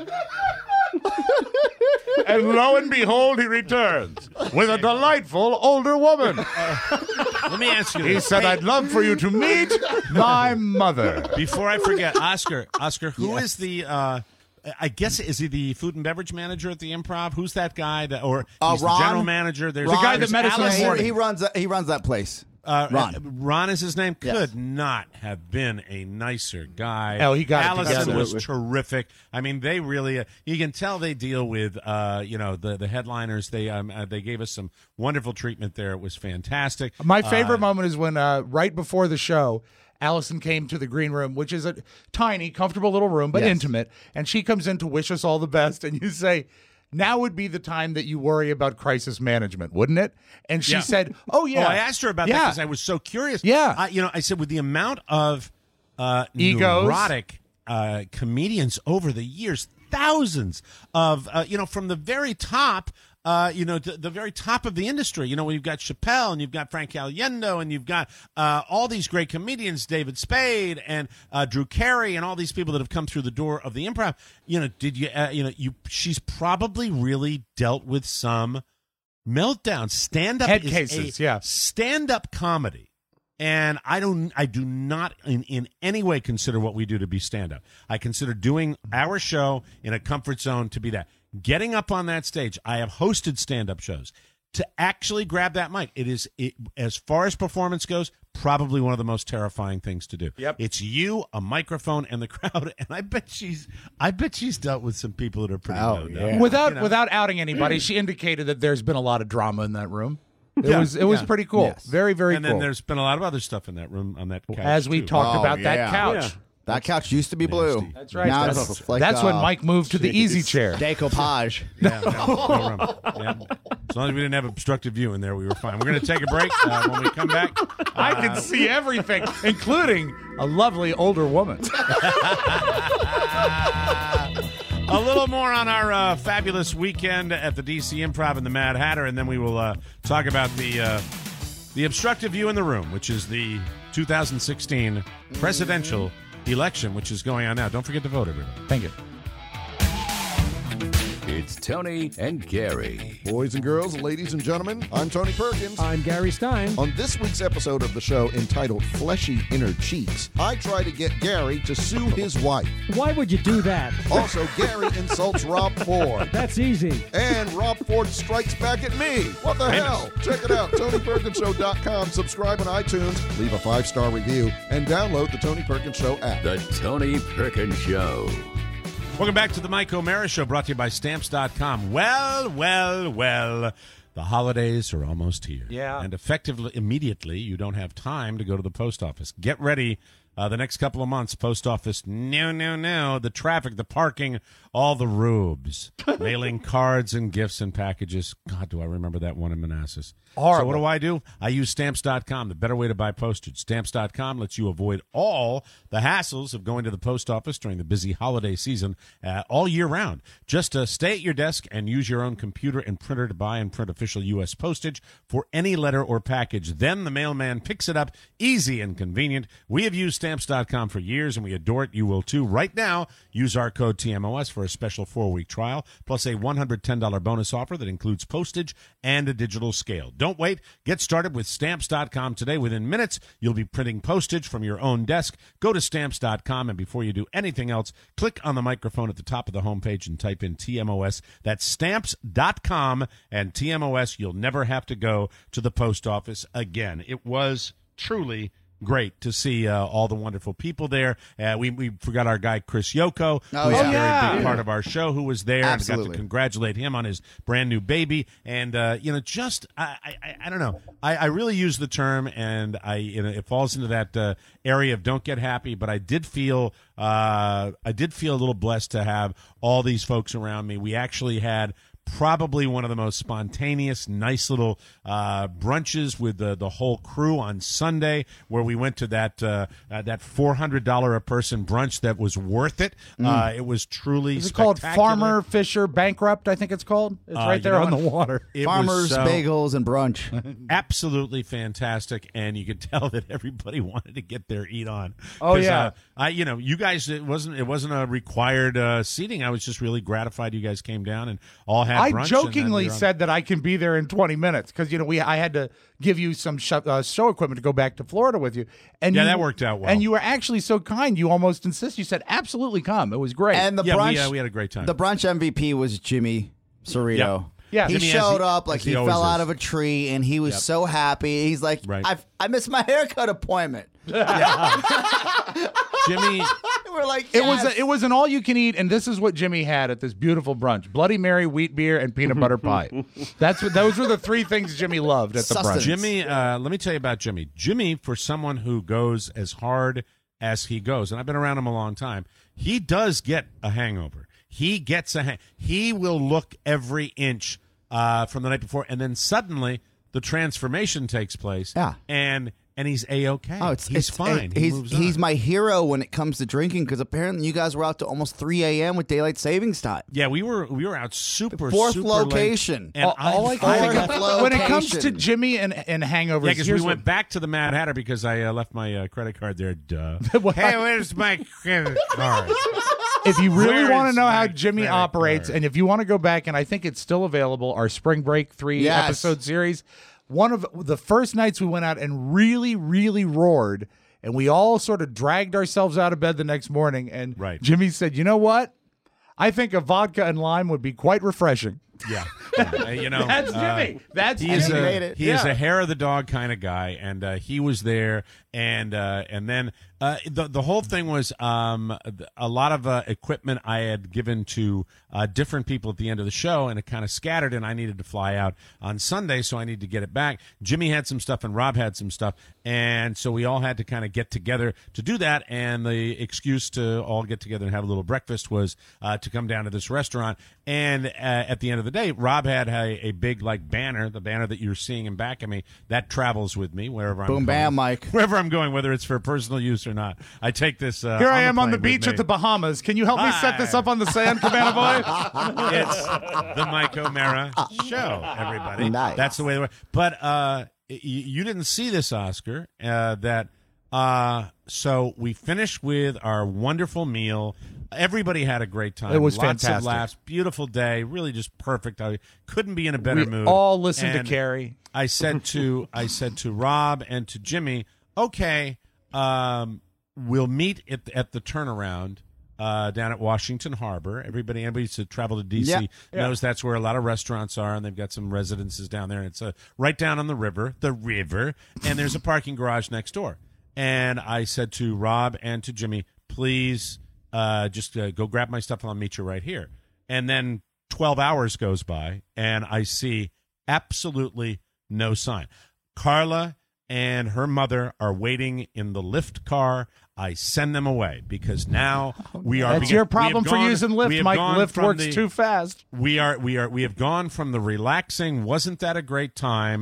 And lo and behold, he returns with a delightful older woman. Let me ask you He this. said, I'd love for you to meet my mother. Before I forget, Oscar, who is the... I guess, is he the food and beverage manager at the Improv? Who's that guy? He's Ron? the general manager. There's The guy that met us Alice this morning. He runs that place. Ron is his name. Yes. Could not have been a nicer guy. Oh, he got it Allison together. was terrific. I mean, they really you can tell they deal with the headliners. They gave us some wonderful treatment there. It was fantastic. My favorite moment is when right before the show, Allison came to the green room, which is a tiny, comfortable little room, but intimate, and she comes in to wish us all the best, and you say, now would be the time that you worry about crisis management, wouldn't it? And she said, oh, yeah. Oh, I asked her about that because I was so curious. Yeah. I said, with the amount of Egos. neurotic comedians over the years, thousands of, from the very top the very top of the industry. When you've got Chappelle and you've got Frank Caliendo and you've got all these great comedians, David Spade and Drew Carey and all these people that have come through the door of the Improv. She's probably really dealt with some meltdown. Stand-up Head is cases, stand-up comedy. And I do not in any way consider what we do to be stand-up. I consider doing our show in a comfort zone to be that. Getting up on that stage, I have hosted stand-up shows. To actually grab that mic, as far as performance goes, probably one of the most terrifying things to do. Yep. It's you, a microphone, and the crowd. And I bet she's dealt with some people that are pretty low down. Without outing anybody, she indicated that there's been a lot of drama in that room. It was pretty cool. Yes. Very, very cool. And then there's been a lot of other stuff in that room on that couch. As we talked about that couch. Yeah. That couch used to be blue. That's right. Now That's when Mike moved to the easy chair. Decoupage. Yeah, no room. Yeah. As long as we didn't have obstructive view in there, we were fine. We're going to take a break. When we come back, I can see everything, including a lovely older woman. A little more on our fabulous weekend at the DC Improv and the Mad Hatter, and then we will talk about the obstructive view in the room, which is the 2016 presidential election, which is going on now. Don't forget to vote, everybody. Thank you. It's Tony and Gary. Boys and girls, ladies and gentlemen, I'm Tony Perkins. I'm Gary Stein. On this week's episode of the show entitled Fleshy Inner Cheeks, I try to get Gary to sue his wife. Why would you do that? Also, Gary insults Rob Ford. That's easy. And Rob Ford strikes back at me. What the hell? Check it out, TonyPerkinsShow.com. Subscribe on iTunes, leave a 5-star review, and download the Tony Perkins Show app. The Tony Perkins Show. Welcome back to the Mike O'Mara Show, brought to you by Stamps.com. Well, the holidays are almost here. Yeah. And immediately, you don't have time to go to the post office. Get ready. The next couple of months, post office, no. The traffic, the parking, all the rubes. Mailing cards and gifts and packages. God, do I remember that one in Manassas. Horrible. So what do? I use Stamps.com, the better way to buy postage. Stamps.com lets you avoid all the hassles of going to the post office during the busy holiday season all year round. Just stay at your desk and use your own computer and printer to buy and print official U.S. postage for any letter or package. Then the mailman picks it up, easy and convenient. We have used Stamps.com for years, and we adore it. You will, too. Right now, use our code TMOS for a special 4-week trial, plus a $110 bonus offer that includes postage and a digital scale. Don't wait. Get started with Stamps.com today. Within minutes, you'll be printing postage from your own desk. Go to Stamps.com, and before you do anything else, click on the microphone at the top of the homepage and type in TMOS. That's Stamps.com and TMOS. You'll never have to go to the post office again. It was truly great to see all the wonderful people there. We forgot our guy Chris Yoko, who's a very big part of our show, who was there. Absolutely. And got to congratulate him on his brand new baby. And I don't know. I really use the term, and it falls into that area of don't get happy. But I did feel a little blessed to have all these folks around me. We actually had probably one of the most spontaneous, nice little brunches with the whole crew on Sunday, where we went to that $400 a person brunch that was worth it. It was truly Is it called spectacular. Farmer Fisher Bankrupt, I think it's called? It's right there on the water. Farmers, bagels, and brunch. Absolutely fantastic, and you could tell that everybody wanted to get their eat on. Oh, yeah. You guys, it wasn't a required seating. I was just really gratified you guys came down and all had I brunch. jokingly said that I can be there in 20 minutes because I had to give you some show equipment to go back to Florida with you. And that worked out well. And you were actually so kind. You almost insisted. You said, absolutely come. It was great. And the brunch, we had a great time. The brunch MVP was Jimmy Cerrito. Yep. Yeah, he Jimmy, showed up like he always fell out is. of a tree, and he was so happy. He's like, Right. I missed my haircut appointment. Jimmy, We're like, It was an all you can eat, and this is what Jimmy had at this beautiful brunch: Bloody Mary, wheat beer, and peanut butter pie. Those were the three things Jimmy loved at the brunch. Jimmy, let me tell you about Jimmy. Jimmy, for someone who goes as hard as he goes, and I've been around him a long time, he does get a hangover. He gets he will look every inch from the night before, and then suddenly the transformation takes place. Yeah. And and he's A-okay. Oh, he's fine. He moves on. He's my hero when it comes to drinking because apparently you guys were out to almost 3 a.m. with daylight savings time. Yeah, we were out super Fourth super location. late. And when it comes to Jimmy and hangovers, yeah, because we went back to the Mad Hatter because I left my credit card there. Duh. Hey, where's my credit card? If you really Where want is to know how my Jimmy credit operates, card? and if you want to go back, and I think it's still available, our Spring Break 3 episode series, one of the first nights we went out and really, really roared, and we all sort of dragged ourselves out of bed the next morning, and Jimmy said, you know what? I think a vodka and lime would be quite refreshing. Yeah. You know, That's Jimmy. That's he is Jimmy. He is a hair of the dog kind of guy, and he was there, and then the whole thing was a lot of equipment I had given to different people at the end of the show, and it kind of scattered, and I needed to fly out on Sunday, so I needed to get it back. Jimmy had some stuff, and Rob had some stuff, and so we all had to kind of get together to do that, and the excuse to all get together and have a little breakfast was to come down to this restaurant, and at the end of the day, Rob had a big banner, the banner that you're seeing in back of me, that travels with me wherever I'm Boom, going. bam, Mike. Wherever I'm going, whether it's for personal use or not. I take this. Here I am on the beach at the Bahamas. Can you help me set this up on the sand, Cabana Boy? It's the Mike O'Mara Show, everybody. Nice. That's the way it works. But you didn't see this, Oscar, so we finished with our wonderful meal. Everybody had a great time. It was Lots fantastic. of laughs. Beautiful day. Really just perfect. I couldn't be in a better We mood. all listened to And Carrie. I said to Rob and to Jimmy, okay, we'll meet at the turnaround down at Washington Harbor. Anybody who's traveled to D.C. knows that's where a lot of restaurants are, and they've got some residences down there. And it's right down on the river, and there's a parking garage next door. And I said to Rob and to Jimmy, please just go grab my stuff and I'll meet you right here. And then 12 hours goes by, and I see absolutely no sign. Carla and her mother are waiting in the Lyft car. I send them away because now we are. That's your problem for using Lyft, Mike. Lyft works too fast. We have gone from the relaxing, wasn't that a great time,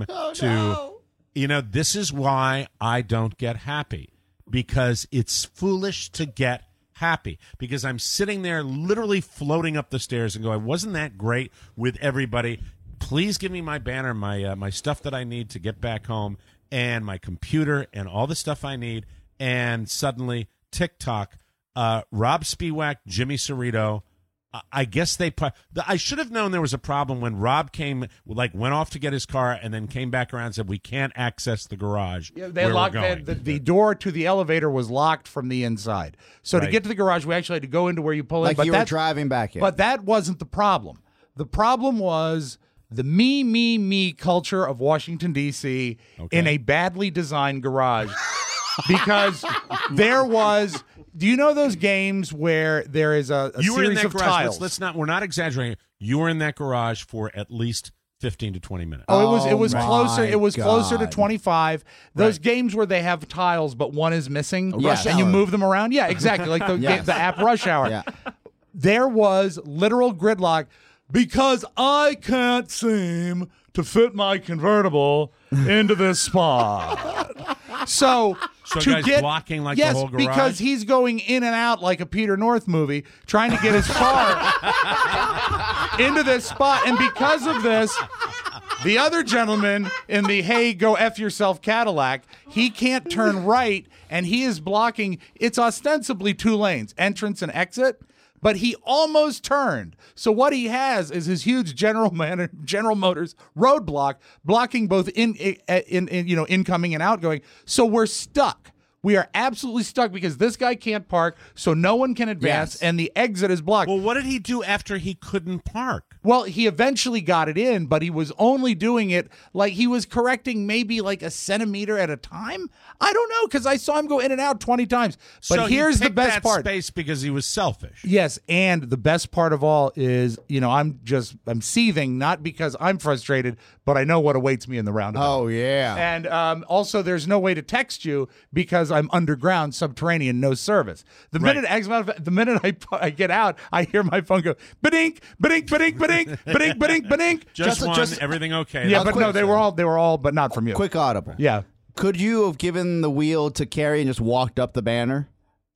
this is why I don't get happy, because it's foolish to get happy, because I'm sitting there literally floating up the stairs and going, wasn't that great with everybody? Please give me my banner, my stuff that I need to get back home, and my computer and all the stuff I need. And suddenly, TikTok, Rob Spiewak, Jimmy Cerrito, I guess I should have known there was a problem when Rob went off to get his car and then came back around and said, we can't access the garage. Yeah, they locked the door to the elevator was locked from the inside. So to get to the garage, we actually had to go into where you pull in. Like you were driving back in. But that wasn't the problem. The problem was the me culture of Washington, D.C. in a badly designed garage. Because there was... Do you know those games where there is a series of tiles? We're not exaggerating. You were in that garage for at least 15 to 20 minutes. It was closer. It was closer to 25. Those games where they have tiles, but one is missing, and you move them around. Yeah, exactly, like the app Rush Hour. Yeah. There was literal gridlock because I can't seem to fit my convertible into this spot. So guys blocking the whole garage? Because he's going in and out like a Peter North movie, trying to get his car into this spot. And because of this, the other gentleman in the hey, go F yourself Cadillac, he can't turn right, and he is blocking. It's ostensibly 2 lanes, entrance and exit. But he almost turned. So what he has is his huge General Motors roadblock blocking both incoming and outgoing. So we're stuck. We are absolutely stuck because this guy can't park, so no one can advance, and the exit is blocked. Well, what did he do after he couldn't park? Well, he eventually got it in, but he was only doing it like he was correcting maybe like a centimeter at a time. I don't know, because I saw him go in and out 20 times. But so here's the best part. Space because he was selfish. Yes, and the best part of all is, I'm seething, not because I'm frustrated, but I know what awaits me in the roundabout. Oh, yeah. And also, there's no way to text you because I'm underground, subterranean, no service. The minute I get out, I hear my phone go, ba-dink, ba-dink, ba-dink, ba-dink, ba-dink, ba-dink, ba-dink. Just everything okay? Yeah, but no, they were all, but not from you. Quick audible. Yeah. Could you have given the wheel to Carrie and just walked up the banner?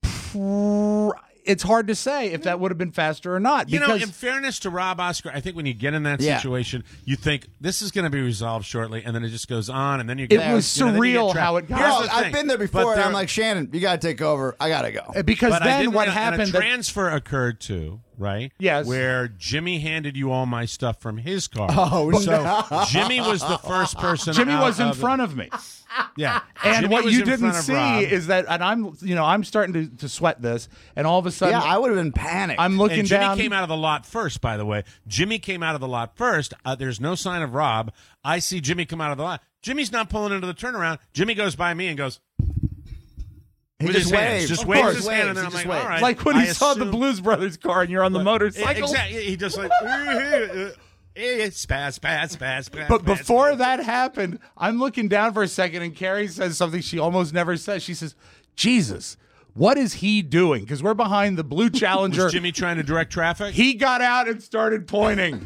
It's hard to say if that would have been faster or not. You know, because in fairness to Rob Oscar, I think when you get in that situation, you think this is going to be resolved shortly, and then it just goes on, and then you get it was surreal how it got. I've been there before, and I'm like, Shannon, you got to take over. I got to go. Because but then what happened? And a transfer occurred too, right? Yes. Where Jimmy handed you all my stuff from his car. Oh, so no. Jimmy was the first person. Jimmy out was in of front of me. Yeah, and Jimmy what was you in didn't front of see Rob. is that, and I'm starting to sweat this, and all of a sudden, Yeah, I would have been panicked. I'm looking and Jimmy down. came out of the lot first, by the way. Jimmy came out of the lot first. There's no sign of Rob. I see Jimmy come out of the lot. Jimmy's not pulling into the turnaround. Jimmy goes by me and goes. He with just his hands. waves. Just Of waves course, his hand, and then he I'm just like, waves. all right. Like when he I saw the assume- Blues Brothers car and you're on the motorcycle. Exactly. He just like, spaz. But before that happened, I'm looking down for a second, and Carrie says something she almost never says. She says, Jesus, what is he doing? Because we're behind the blue Challenger. Was Jimmy trying to direct traffic? He got out and started pointing.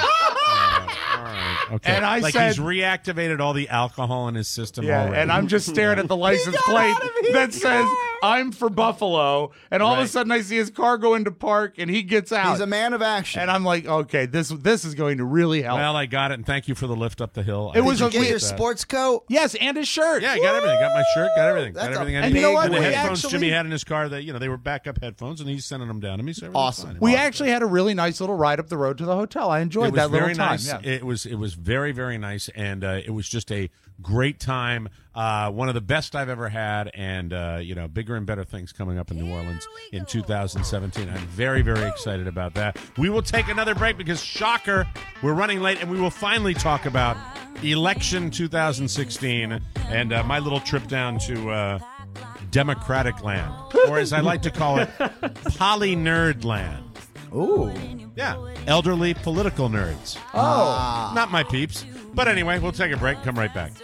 Okay. And I like said- he's reactivated all the alcohol in his system Yeah, already. and I'm just staring at the license plate that says I'm for Buffalo, and all of a sudden I see his car go into park, and he gets out. He's a man of action. And I'm like, okay, this is going to really help. Well, I got it, and thank you for the lift up the hill. It was Did you a get weird- your sports coat? Yes, and his shirt. Yeah, I got everything. Got my shirt. Got everything. That's Got everything. a I And need. you know what? And the We headphones actually- Jimmy had in his car, that they were backup headphones, and he's sending them down to me. So everything's Awesome. fine. We actually had a really nice little ride up the road to the hotel. I enjoyed It was that little very time. nice. Yeah. It was very, very nice, and it was just a great time. One of the best I've ever had, and bigger and better things coming up in New Orleans in 2017. I'm very, very excited about that. We will take another break because, shocker, we're running late, and we will finally talk about election 2016 and my little trip down to Democratic land, or as I like to call it, poly-nerd land. Ooh. Yeah, elderly political nerds. Oh. Not my peeps. But anyway, we'll take a break and come right back.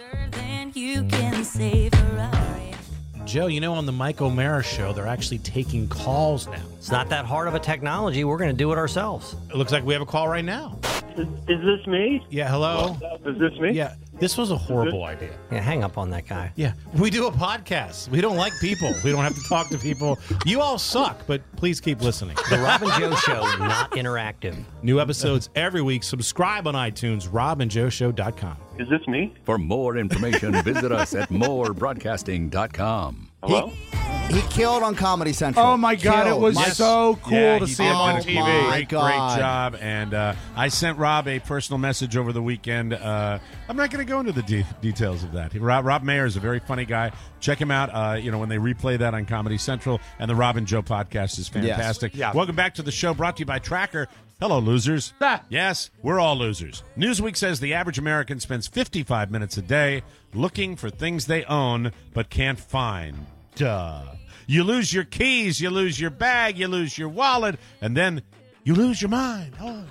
Joe, on the Mike O'Mara show, they're actually taking calls now. It's not that hard of a technology. We're going to do it ourselves. It looks like we have a call right now. Is this me? Yeah, hello? Is this me? Yeah, this was a horrible idea. Yeah, hang up on that guy. Yeah, we do a podcast. We don't like people. We don't have to talk to people. You all suck, but please keep listening. The Rob and Joe Show, not interactive. New episodes every week. Subscribe on iTunes, robandjoeshow.com. Is this me? For more information, visit us at morebroadcasting.com. Hello? He killed on Comedy Central. Oh, my God. Killed. It was My- so cool Yeah, to he see did him on a TV. Great God. job. And I sent Rob a personal message over the weekend. I'm not going to go into the details of that. Rob Mayer is a very funny guy. Check him out. When they replay that on Comedy Central, and the Rob and Joe podcast is fantastic. Yes. Yeah. Welcome back to the show, brought to you by Tracker. Hello, losers. Yes, we're all losers. Newsweek says the average American spends 55 minutes a day looking for things they own but can't find. Duh. You lose your keys, you lose your bag, you lose your wallet, and then you lose your mind. Oh.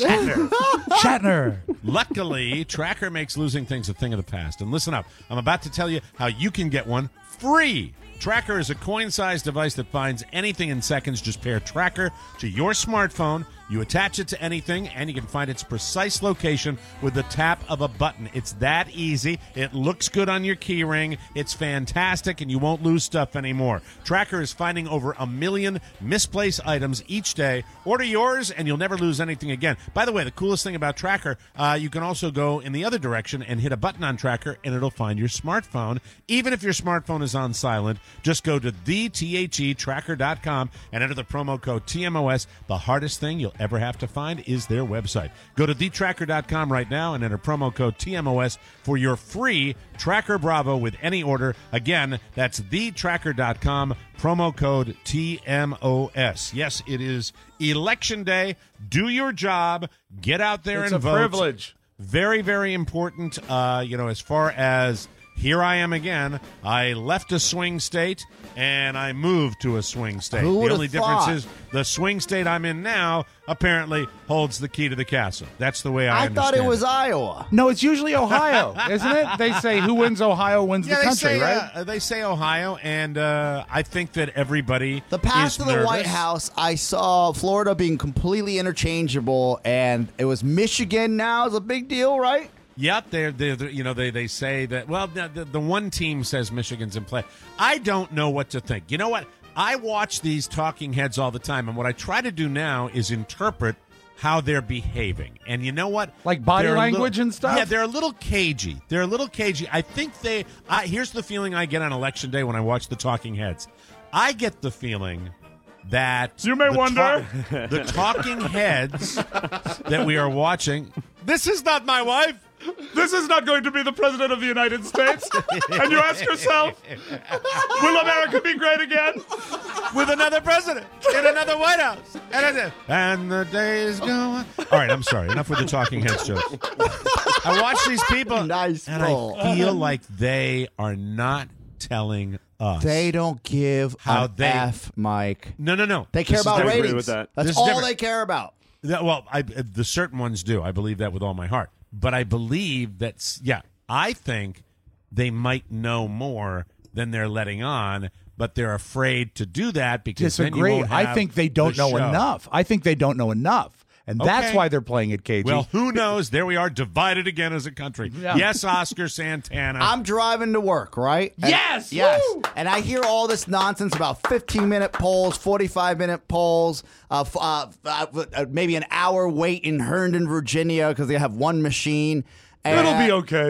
Shatner. Luckily, Tracker makes losing things a thing of the past. And listen up, I'm about to tell you how you can get one free. Tracker is a coin-sized device that finds anything in seconds. Just pair Tracker to your smartphone. You attach it to anything, and you can find its precise location with the tap of a button. It's that easy. It looks good on your key ring. It's fantastic, and you won't lose stuff anymore. Tracker is finding over 1 million misplaced items each day. Order yours, and you'll never lose anything again. By the way, the coolest thing about Tracker, you can also go in the other direction and hit a button on Tracker, and it'll find your smartphone. Even if your smartphone is on silent, just go to TheTracker.com and enter the promo code TMOS. The hardest thing you'll ever have to find is their website. Go to TheTracker.com right now and enter promo code TMOS for your free Tracker Bravo with any order. Again, that's TheTracker.com, promo code TMOS. Yes, it is Election Day. Do your job. Get out there It's and a vote. privilege. Very, very important, as far as here I am again. I left a swing state and I moved to a swing state. Who The would've only thought? difference is the swing state I'm in now apparently holds the key to the castle. That's the way I I understand thought it was Iowa. No, it's usually Ohio, isn't it? They say who wins Ohio wins the they country, say, right? They say Ohio, and I think that everybody The path is to the nervous. White House, I saw Florida being completely interchangeable, and it was Michigan now is a big deal, right? Yep, they say that. Well, the one team says Michigan's in play. I don't know what to think. You know what? I watch these talking heads all the time, and what I try to do now is interpret how they're behaving. And you know what? Like body language and stuff? Yeah, they're a little cagey. I think here's the feeling I get on Election Day when I watch the talking heads. I get the feeling that you may wonder the talking heads that we are watching. This is not my wife. This is not going to be the President of the United States. And you ask yourself, will America be great again? With another president in another White House. And the days go on. All right, I'm sorry. Enough with the talking heads jokes. I watch these people, and I feel like they are not telling us. They don't give an F, Mike. No. They care about ratings. With that. That's all they care about. The certain ones do. I believe that with all my heart. But I believe that, I think they might know more than they're letting on, but they're afraid to do that because then you won't have I think they don't know enough. I think they don't know enough. And that's why they're playing it cagey. Well, who knows? There we are, divided again as a country. Yeah. Yes, Oscar Santana. I'm driving to work, right? Yes! Woo! And I hear all this nonsense about 15-minute polls, 45-minute polls, maybe an hour wait in Herndon, Virginia, because they have one machine. It'll be okay.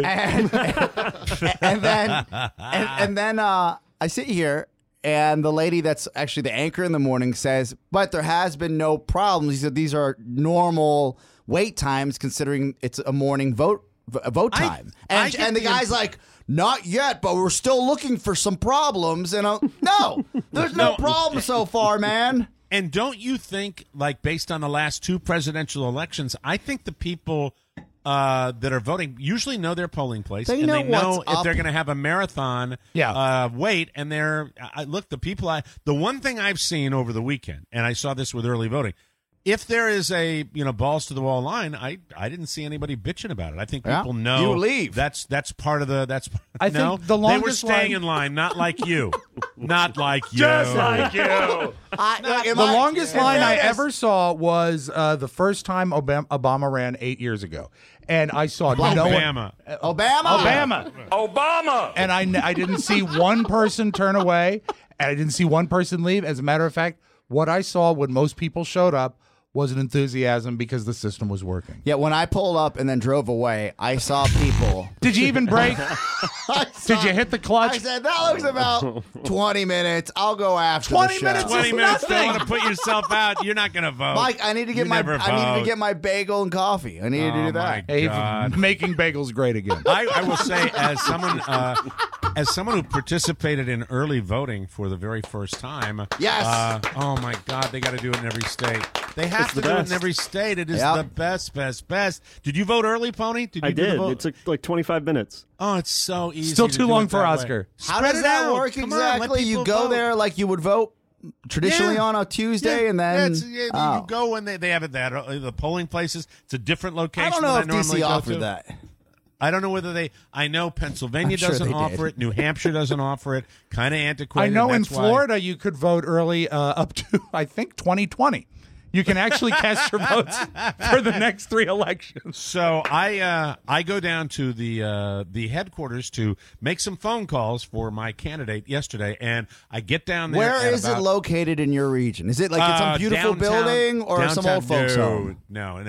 And then I sit here, and the lady that's actually the anchor in the morning says, but there has been no problems. He said these are normal wait times considering it's a morning vote time. And the guy's like, not yet, but we're still looking for some problems. And no, there's no problem so far, man. And don't you think, like, based on the last two presidential elections, I think the people that are voting usually know their polling place, they and know they know what's if they're up. going to have a marathon wait. And they're the one thing I've seen over the weekend, and I saw this with early voting. If there is a balls to the wall line, I didn't see anybody bitching about it. I think people know you leave. That's part of the I think the longest they were staying in line, not like you, not like you, just like you. The longest line I ever saw was the first time Obama ran 8 years ago, and I saw Obama. And I didn't see one person turn away, and I didn't see one person leave. As a matter of fact, what I saw when most people showed up was an enthusiasm because the system was working. Yeah, when I pulled up and then drove away, I saw people. Did you even brake? Did you hit the clutch? I said, that looks about 20 minutes. I'll go after 20 the show. minutes? 20 minutes. Nothing. Don't want to put yourself out. You're not going to vote. Mike, I need to get You never I needed to vote. get my bagel and coffee. I needed to do that. My Hey, God. making bagels great again. I will say, as someone who participated in early voting for the very first time, Yes. Oh my God, they got to do it in every state. They have to do it in every state. It is the best. Did you vote early, Pony? I did. It took like 25 minutes. Oh, it's so easy. Still to too do long it for that Oscar. way. How Spread does it that out. work Come on, let exactly? You people go vote. there like you would vote traditionally on a Tuesday, and then you go when they have it there. The polling places. It's a different location. I don't know than if I normally DC go offered to. that. I don't know whether they. I know Pennsylvania I'm sure doesn't they offer did. it. New Hampshire doesn't offer it. Kind of antiquated. I know in that's why- Florida you could vote early up to, I think, 2020. You can actually cast your votes for the next 3 elections. So I go down to the headquarters to make some phone calls for my candidate yesterday, and I get down there. Where is it located in your region? Is it like it's some beautiful downtown- building or downtown, some old folks home? No.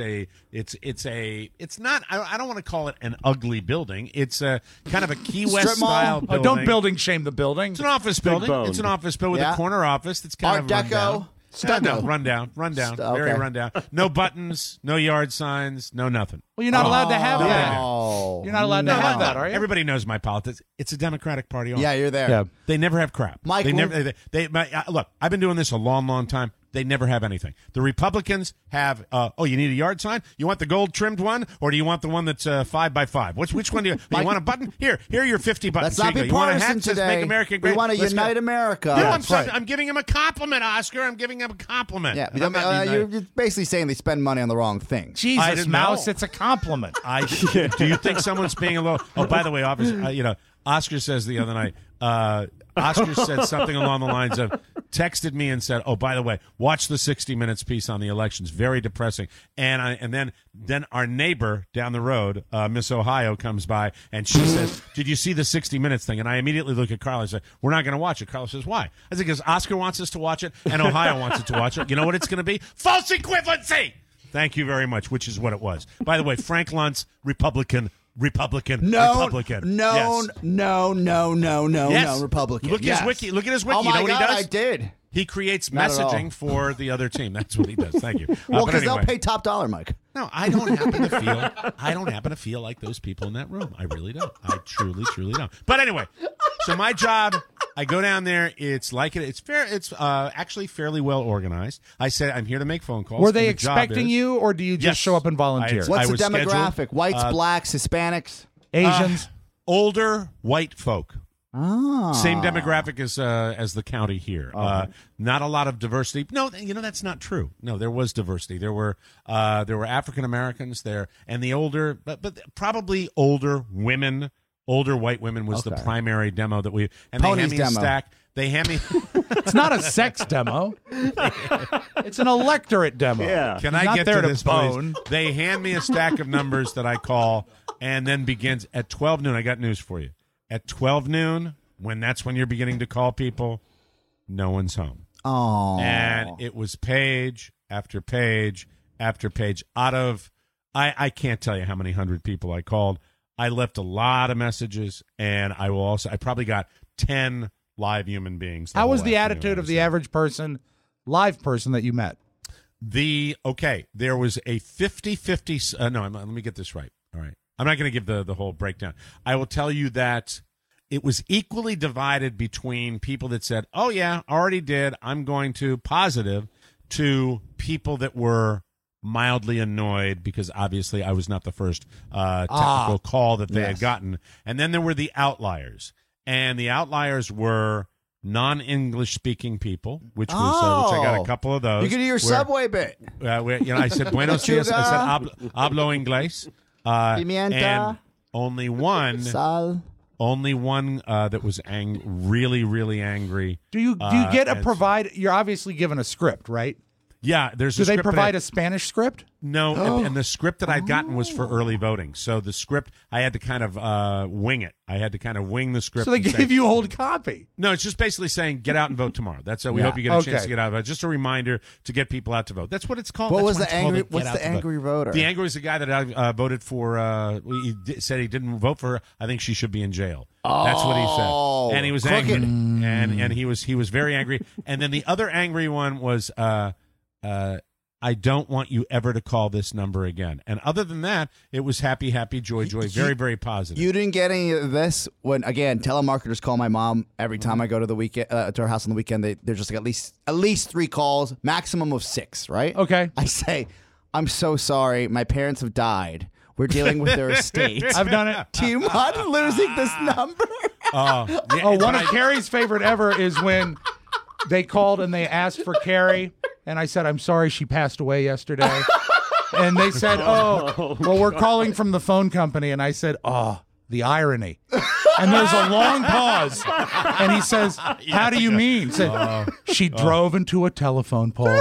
It's not. I don't want to call it an ugly building. It's a kind of a Key West Strip mall? style Oh, building. don't building shame the building. It's an office building. bone. It's an office building with a corner office that's kind Art of Deco? No, rundown, very Okay. rundown. No buttons, no yard signs, no nothing. Well, you're not allowed to have that. Oh, You're not allowed to have that, are you? Everybody knows my politics. It's a Democratic Party. Yeah, you're there. Yeah. They never have crap. Mike, they never. Look, I've been doing this a long, long time. They never have anything. The Republicans have. You need a yard sign? You want the gold trimmed one, or do you want the one that's 5x5? Which one do you? You want a button? Here are your 50 buttons. Let's not be you want a partisan hat that says today. Make America Great? We want to Let's go. unite America. No, I'm giving him a compliment, Oscar. I'm giving him a compliment. Yeah, And I'm not being you're basically saying they spend money on the wrong thing. I Jesus, didn't Mouse, know. it's a compliment. Do you think someone's being a little? Oh, by the way, obviously, Oscar says the other night. Oscar said something along the lines of, texted me and said, "Oh, by the way, watch the 60 Minutes piece on the elections. Very depressing." And then our neighbor down the road, Miss Ohio, comes by and she says, "Did you see the 60 Minutes thing?" And I immediately look at Carla and say, "We're not going to watch it." Carla says, "Why?" I said, "Because Oscar wants us to watch it and Ohio wants it to watch it. You know what it's going to be? False equivalency." Thank you very much, which is what it was. By the way, Frank Luntz, Republican. No, Republican. no, Yes. no, Republican. Look at his wiki. Look at his wiki. Oh You know my what God, he does? I did. He creates Not at all. messaging for the other team. That's what he does. Thank you. Well, but because anyway. they'll pay top dollar, Mike. No, I don't happen to feel like those people in that room. I really don't. I truly don't. But anyway, so my job, I go down there. It's like it's fair. It's actually fairly well organized. I said I'm here to make phone calls. Were they and the job expecting is- you, or do you just Yes. show up and volunteer? What's the was scheduled, demographic? Whites, blacks, Hispanics, Asians, older white folk. Ah. Same demographic as the county here. Not a lot of diversity. No, that's not true. No, there was diversity. There were African Americans there, and the older, but probably older women. Older white women was the primary demo that we. And Pony's they hand me demo. a stack. They hand me. It's not a sex demo. It's an electorate demo. Yeah. Can He's I not get there to to this, bone. please? They hand me a stack of numbers that I call, and then begins at 12 noon. I got news for you. At 12 noon, that's when you're beginning to call people, no one's home. Oh. And it was page after page after page. Out of, I can't tell you how many hundred people I called. I left a lot of messages, and I probably got 10 live human beings. How was whole the afternoon. attitude of the average person, live person that you met? There was a 50-50. No, let me get this right. All right. I'm not going to give the whole breakdown. I will tell you that it was equally divided between people that said, "Oh, yeah, already did. I'm going to," positive, to people that were mildly annoyed because obviously I was not the first technical call that they had gotten. And then there were the outliers. And the outliers were non-English speaking people, which was which I got a couple of those. You can do your Subway bit. I said, "Buenos dias." I said, "Hablo inglés." Pimienta. And only one Sal. That was really, really angry. Do you get a provide? You're obviously given a script, right? Yeah, there's. Do they provide a Spanish script? No, and the script that I'd gotten was for early voting. So the script, I had to kind of wing it. I had to kind of wing the script. So they and gave say, you old copy. No, it's just basically saying get out and vote tomorrow. That's we hope you get a chance to get out. But just a reminder to get people out to vote. That's what it's called. What was That's the it's called, angry? get What's out the to vote. angry voter? The angry was the guy that I voted for. Said he didn't vote for her. I think she should be in jail. That's what he said. And he was crooked. angry. And he was very angry. And then the other angry one was. I don't want you ever to call this number again. And other than that, it was happy, joy, very, very positive. You didn't get any of this when, again, telemarketers call my mom every time I go to the weekend to her house on the weekend. They're just like at least 3 calls, maximum of 6, right? Okay. I say, "I'm so sorry. My parents have died. We're dealing with their estate." I've done it. Do you mind losing this number? One of Carrie's favorite ever is when they called and they asked for Carrie, and I said, "I'm sorry, she passed away yesterday." And they said, "Oh, well, we're calling from the phone company." And I said, "Oh, the irony." And there's a long pause, and he says, "How do you mean?" He said, "She drove into a telephone pole."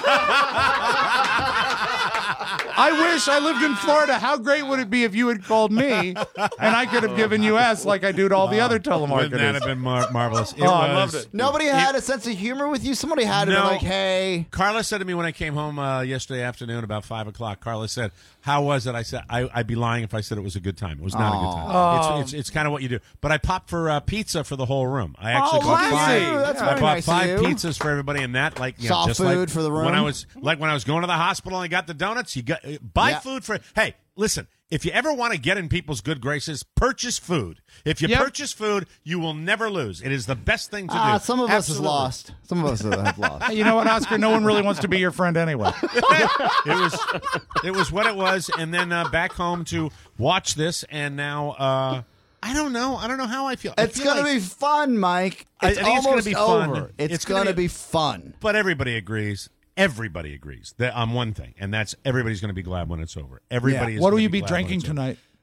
I wish I lived in Florida. How great would it be if you had called me and I could have given you S like I do to all the other telemarketers? Wouldn't that have been marvelous? I loved it. Nobody had a sense of humor with you? Somebody had to be like, "Hey." Carla said to me when I came home yesterday afternoon about 5 o'clock, Carla said, "How was it?" I said, I'd be lying if I said it was a good time. It was not a good time. It's kind of what you do. But I popped for pizza for the whole room. I actually bought five pizzas for everybody, and that Soft just food like for the room. when I was going to the hospital and I got the donuts. You got buy food for. Hey, listen. If you ever want to get in people's good graces, purchase food. If you purchase food, you will never lose. It is the best thing to do. Some of us has lost. Some of us have lost. Hey, you know what, Oscar? No one really wants to be your friend anyway. It was what it was, and then back home to watch this, and now I don't know how I feel. It's going to be fun, Mike. It's I think it's almost gonna be fun. over. It's going to be fun. But everybody agrees. That on one thing, and that's everybody's going to be glad when it's over. Everybody. Is What will gonna you be be glad when drinking it's over. tonight?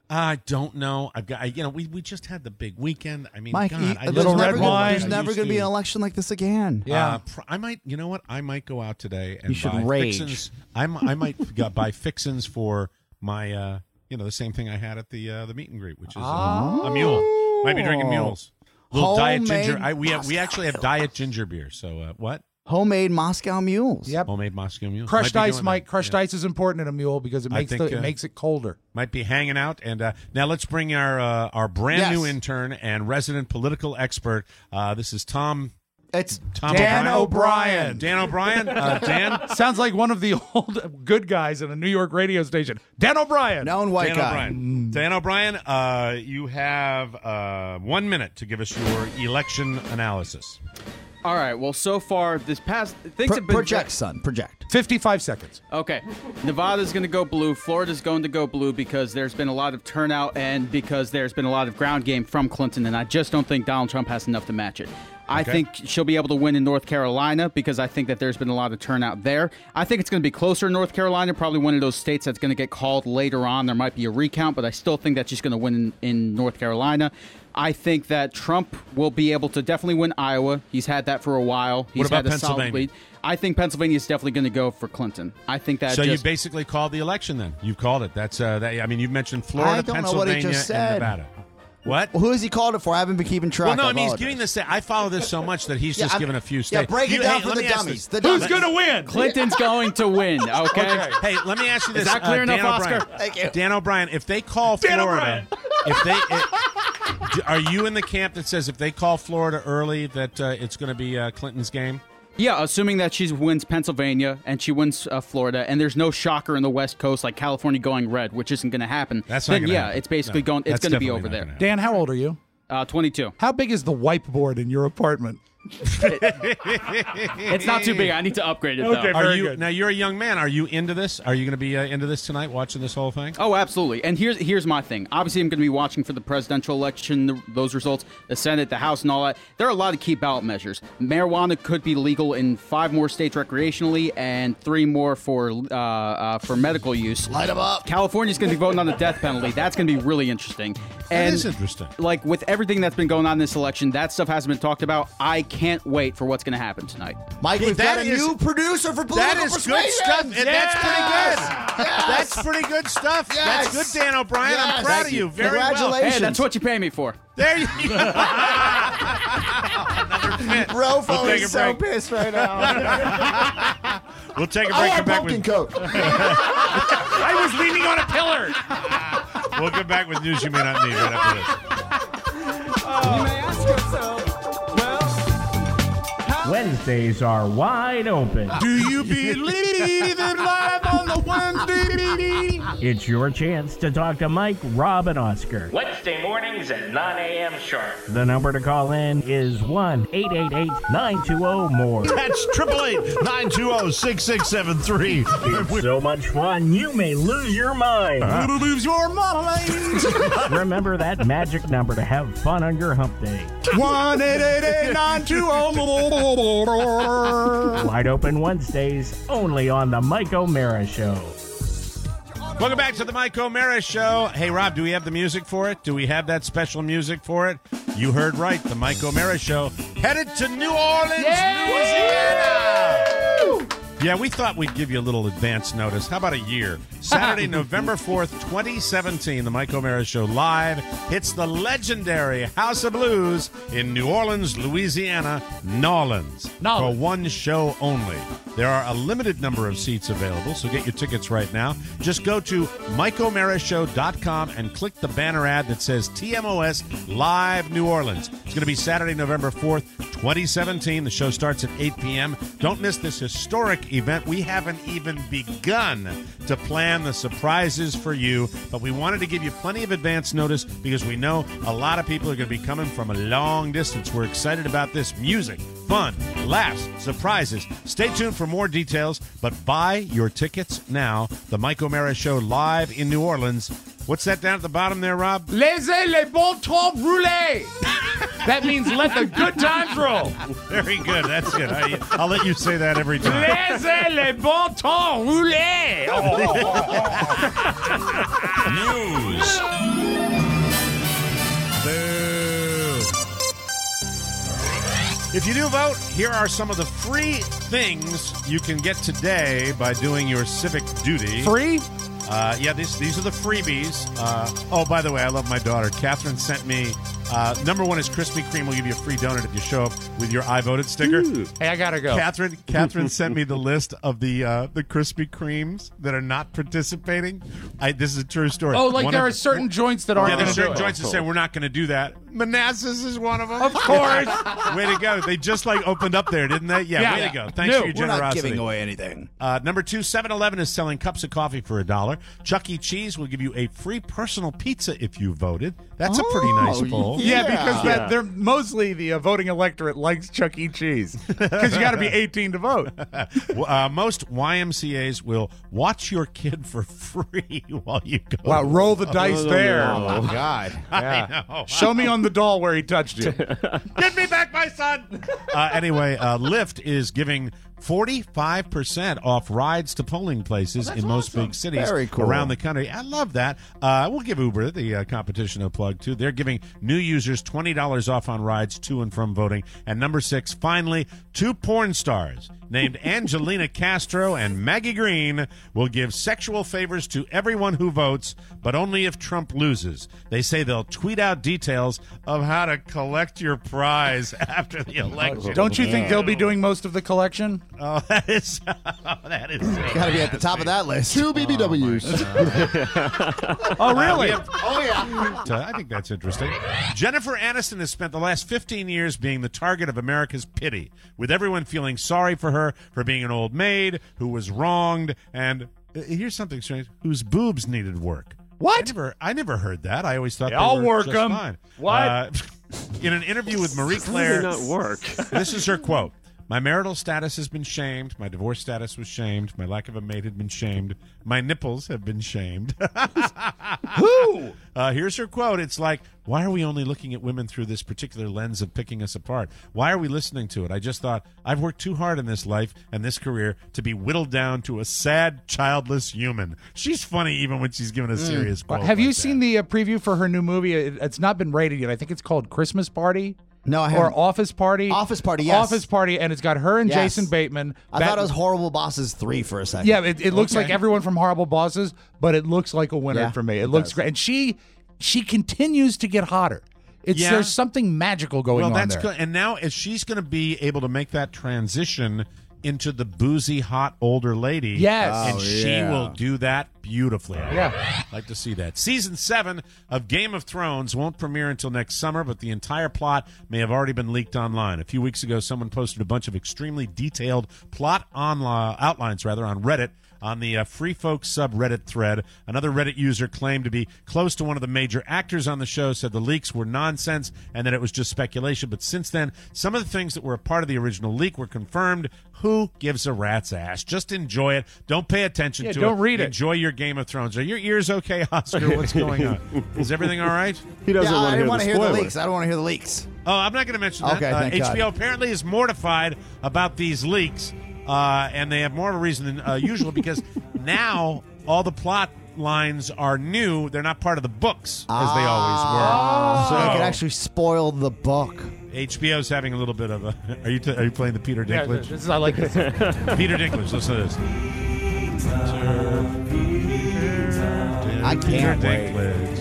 I don't know. We just had the big weekend. I mean, Mike, God, there's never going to be an election like this again. Yeah, I might. You know what? I might go out today and You should buy rage. fixins. I might buy fixins for my. The same thing I had at the meet and greet, which is a mule. Might be drinking mules. Little diet ginger. We actually have diet ginger beer. So what? Homemade Moscow mules. Yep. Homemade Moscow mules. Crushed ice, Mike. Crushed ice is important in a mule because it makes it colder. Might be hanging out. And now let's bring our brand new intern and resident political expert. This is Tom. It's Dan O'Brien. Dan O'Brien. Dan sounds like one of the old good guys in a New York radio station. Dan O'Brien. Known white guy. O'Brien. Dan O'Brien. You have 1 minute to give us your election analysis. All right. Well, so far this past things have been project, son. Project. 55 seconds. Okay. Nevada's going to go blue. Florida's going to go blue because there's been a lot of turnout and because there's been a lot of ground game from Clinton, and I just don't think Donald Trump has enough to match it. I think she'll be able to win in North Carolina because I think that there's been a lot of turnout there. I think it's going to be closer in North Carolina, probably one of those states that's going to get called later on. There might be a recount, but I still think that she's going to win in North Carolina. I think that Trump will be able to definitely win Iowa. He's had that for a while. He's What about had a solid Pennsylvania? lead. I think Pennsylvania is definitely going to go for Clinton. I think that. So you basically called the election then. You've called it. That's you've mentioned Florida, I don't know what he Pennsylvania, just said. and Nevada. What? Well, who has he called it for? I haven't been keeping track. Well, no, I I mean, he's apologize. giving this. I follow this so much that he's Yeah, just I'm- given a few yeah, states. break it down for let the me ask dummies. this. Who's gonna win? Clinton's going to win. Okay. Hey, let me ask you this. Is that clear Dan enough, O'Brien. Oscar? Thank you. Dan O'Brien, if they call Florida, are you in the camp that says if they call Florida early that it's going to be Clinton's game? Yeah, assuming that she wins Pennsylvania and she wins Florida, and there's no shocker in the West Coast like California going red, which isn't going to happen. That's not then gonna yeah, happen. it's basically No, going. It's that's going to be definitely over not there. gonna happen. Dan, how old are you? 22. How big is the whiteboard in your apartment? It's not too big. I need to upgrade it though. Okay, very good. Now you're a young man. Are you into this? Are you going to be into this tonight, watching this whole thing? Oh, absolutely. And here's my thing. Obviously, I'm going to be watching for the presidential election, those results, the Senate, the House, and all that. There are a lot of key ballot measures. Marijuana could be legal in 5 more states recreationally and 3 more for medical use. Light 'em up. California's going to be voting on the death penalty. That's going to be really interesting. And That is interesting. Like with everything that's been going on in this election, that stuff hasn't been talked about. I can't wait for what's going to happen tonight. Mike, we've got a new producer for political That is good persuasion. stuff. And that's pretty good. Yes. That's pretty good stuff. Yes. That's good, Dan O'Brien. I'm Yes. proud Thank of you. you. Very well. Congratulations. Hey, that's what you pay me for. There you go. Rofo We'll take is a so break. pissed right now. We'll take a I break. want Come back pumpkin with. coke. I was leaning on a pillar. We'll come back with news you may not need right after this. You may ask yourself, Wednesdays are wide open. Do you believe in life on the Wednesday? It's your chance to talk to Mike, Rob, and Oscar. Wednesday mornings at 9 a.m. sharp. The number to call in is 1-888-920-MORE. That's 888-920-6673. It's so much fun, you may lose your mind. Lose your mind. Remember that magic number to have fun on your hump day. 1-888-920. Wide open Wednesdays, only on The Mike O'Mara Show. Welcome back to the Mike O'Mara Show. Hey, Rob, do we have the music for it? Do we have that special music for it? You heard right. The Mike O'Mara Show headed to New Orleans, Louisiana. Yeah, we thought we'd give you a little advance notice. How about a year? Saturday, November 4th, 2017, the Mike O'Mara Show live hits the legendary House of Blues in New Orleans, Louisiana, Nolans. For one show only. There are a limited number of seats available, so get your tickets right now. Just go to MikeO'MaraShow.com and click the banner ad that says TMOS Live New Orleans. It's going to be Saturday, November 4th, 2017. The show starts at 8 p.m. Don't miss this historic event. We haven't even begun to plan the surprises for you, but we wanted to give you plenty of advance notice because we know a lot of people are going to be coming from a long distance. We're excited about this music, fun, laughs, surprises. Stay tuned for more details, but buy your tickets now. The Mike O'Mara Show live in New Orleans. What's that down at the bottom there, Rob? Laissez les bons temps rouler. That means let the good times roll. Very good. That's good. I'll let you say that every time. Laissez les bon temps rouler. News. Boo. If you do vote, here are some of the free things you can get today by doing your civic duty. Free? Yeah, these are the freebies. Oh, by the way, I love my daughter. Catherine sent me. Number one is Krispy Kreme will give you a free donut if you show up with your I voted sticker. Ooh. Hey, I gotta go. Catherine sent me the list of the Krispy Kremes that are not participating. This is a true story. Oh, like there are certain joints that aren't. Yeah, there's gonna certain do it. joints that say we're not going to do that. Manassas is one of them. Of course. Way to go. They just opened up there, didn't they? Yeah, way to go. Thanks for your generosity. We're not giving away anything. Number 2, 7-Eleven is selling cups of coffee for $1. Chuck E. Cheese will give you a free personal pizza if you voted. That's a pretty nice poll. Yeah, because they're mostly the voting electorate likes Chuck E. Cheese because you got to be 18 to vote. Most YMCAs will watch your kid for free while you go. Wow, roll the dice there. Oh, my God. I know. Show me on the doll where he touched you. Get me back, my son. Anyway, Lyft is giving 45% off rides to polling places in most big cities Very cool. around the country. I love that. We'll give Uber the competition a plug, too. They're giving new users $20 off on rides to and from voting. And number 6, finally, 2 porn stars named Angelina Castro and Maggie Green will give sexual favors to everyone who votes, but only if Trump loses. They say they'll tweet out details of how to collect your prize after the election. Don't you think they'll be doing most of the collection? Oh, that is Got to be at the top of that list. 2 BBWs. Oh, really? Oh, yeah. I think that's interesting. Jennifer Aniston has spent the last 15 years being the target of America's pity, with everyone feeling sorry for her for being an old maid who was wronged, and here's something strange, whose boobs needed work. What? I never heard that. I always thought I'll they were work just them. fine. What? In an interview with Marie Claire, not work. This is her quote. My marital status has been shamed. My divorce status was shamed. My lack of a mate had been shamed. My nipples have been shamed. Who? Here's her quote. It's like, why are we only looking at women through this particular lens of picking us apart? Why are we listening to it? I just thought, I've worked too hard in this life and this career to be whittled down to a sad, childless human. She's funny even when she's given a serious quote. Have you like seen the preview for her new movie? It's not been rated yet. I think it's called Christmas Party. No, I haven't. Or Office Party. Office Party, yes. Office Party, and it's got her and Yes. Jason Bateman. I thought it was Horrible Bosses 3 for a second. Yeah, it looks Okay. like everyone from Horrible Bosses, but it looks like a winner Yeah, for me. it It looks does. great, and she continues to get hotter. Yeah. There's something magical going on that's there. good. And now, if she's going to be able to make that transition into the boozy, hot older lady, Yes. and Oh, she yeah. will do that beautifully. Yeah. Like to see that. Season 7 of Game of Thrones won't premiere until next summer, but the entire plot may have already been leaked online. A few weeks ago, someone posted a bunch of extremely detailed plot outlines on Reddit. On the Free Folks subreddit thread, another Reddit user claimed to be close to one of the major actors on the show, said the leaks were nonsense and that it was just speculation. But since then, some of the things that were a part of the original leak were confirmed. Who gives a rat's ass? Just enjoy it. Don't pay attention to it. don't read it. Enjoy your Game of Thrones. Are your ears okay, Oscar? What's going on? Is everything all right? He doesn't I want to didn't hear want the to hear the spoiler. leaks. I don't want to hear the leaks. Oh, I'm not going to mention that. Okay, thank HBO God. apparently is mortified about these leaks, and they have more of a reason than usual because now all the plot lines are new. They're not part of the books as they always were. So they could actually spoil the book. HBO's having a little bit of a. Are you playing the Peter Yeah, Dinklage? this is, I like this. Peter Dinklage. Listen to this. I can't Peter wait.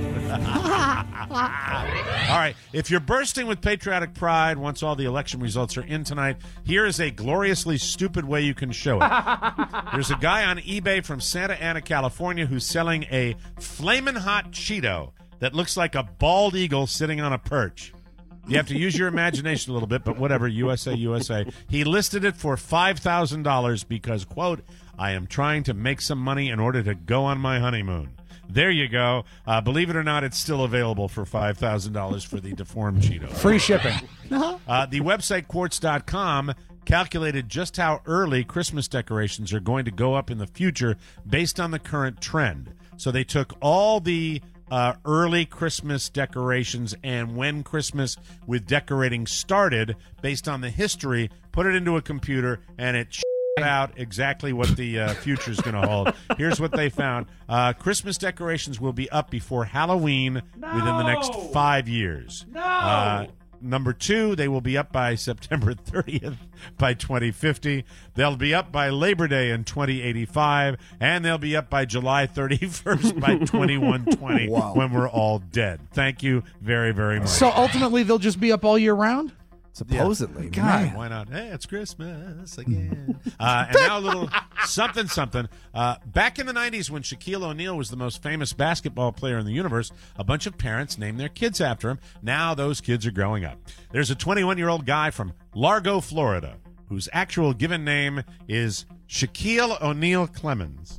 Dinklage. All right. If you're bursting with patriotic pride once all the election results are in tonight, here is a gloriously stupid way you can show it. There's a guy on eBay from Santa Ana, California, who's selling a flamin' hot Cheeto that looks like a bald eagle sitting on a perch. You have to use your imagination a little bit, but whatever, USA, USA. He listed it for $5,000 because, quote, I am trying to make some money in order to go on my honeymoon. There you go. Believe it or not, it's still available for $5,000 for the deformed Cheeto. Free shipping. The website Quartz.com calculated just how early Christmas decorations are going to go up in the future based on the current trend. So they took all the early Christmas decorations and when Christmas with decorating started based on the history, put it into a computer, and it out exactly what the future is going to hold. Here's what they found. Christmas decorations will be up before Halloween within the next 5 years. Number 2, they will be up by September 30th by 2050. They'll be up by Labor Day in 2085, and they'll be up by July 31st by 2120 when we're all dead. Thank you very, very much. So ultimately, they'll just be up all year round? Supposedly. God. Why not? Hey, it's Christmas again. And now a little something. Back in the 90s when Shaquille O'Neal was the most famous basketball player in the universe, a bunch of parents named their kids after him. Now those kids are growing up. There's a 21-year-old guy from Largo, Florida, whose actual given name is Shaquille O'Neal Clemens.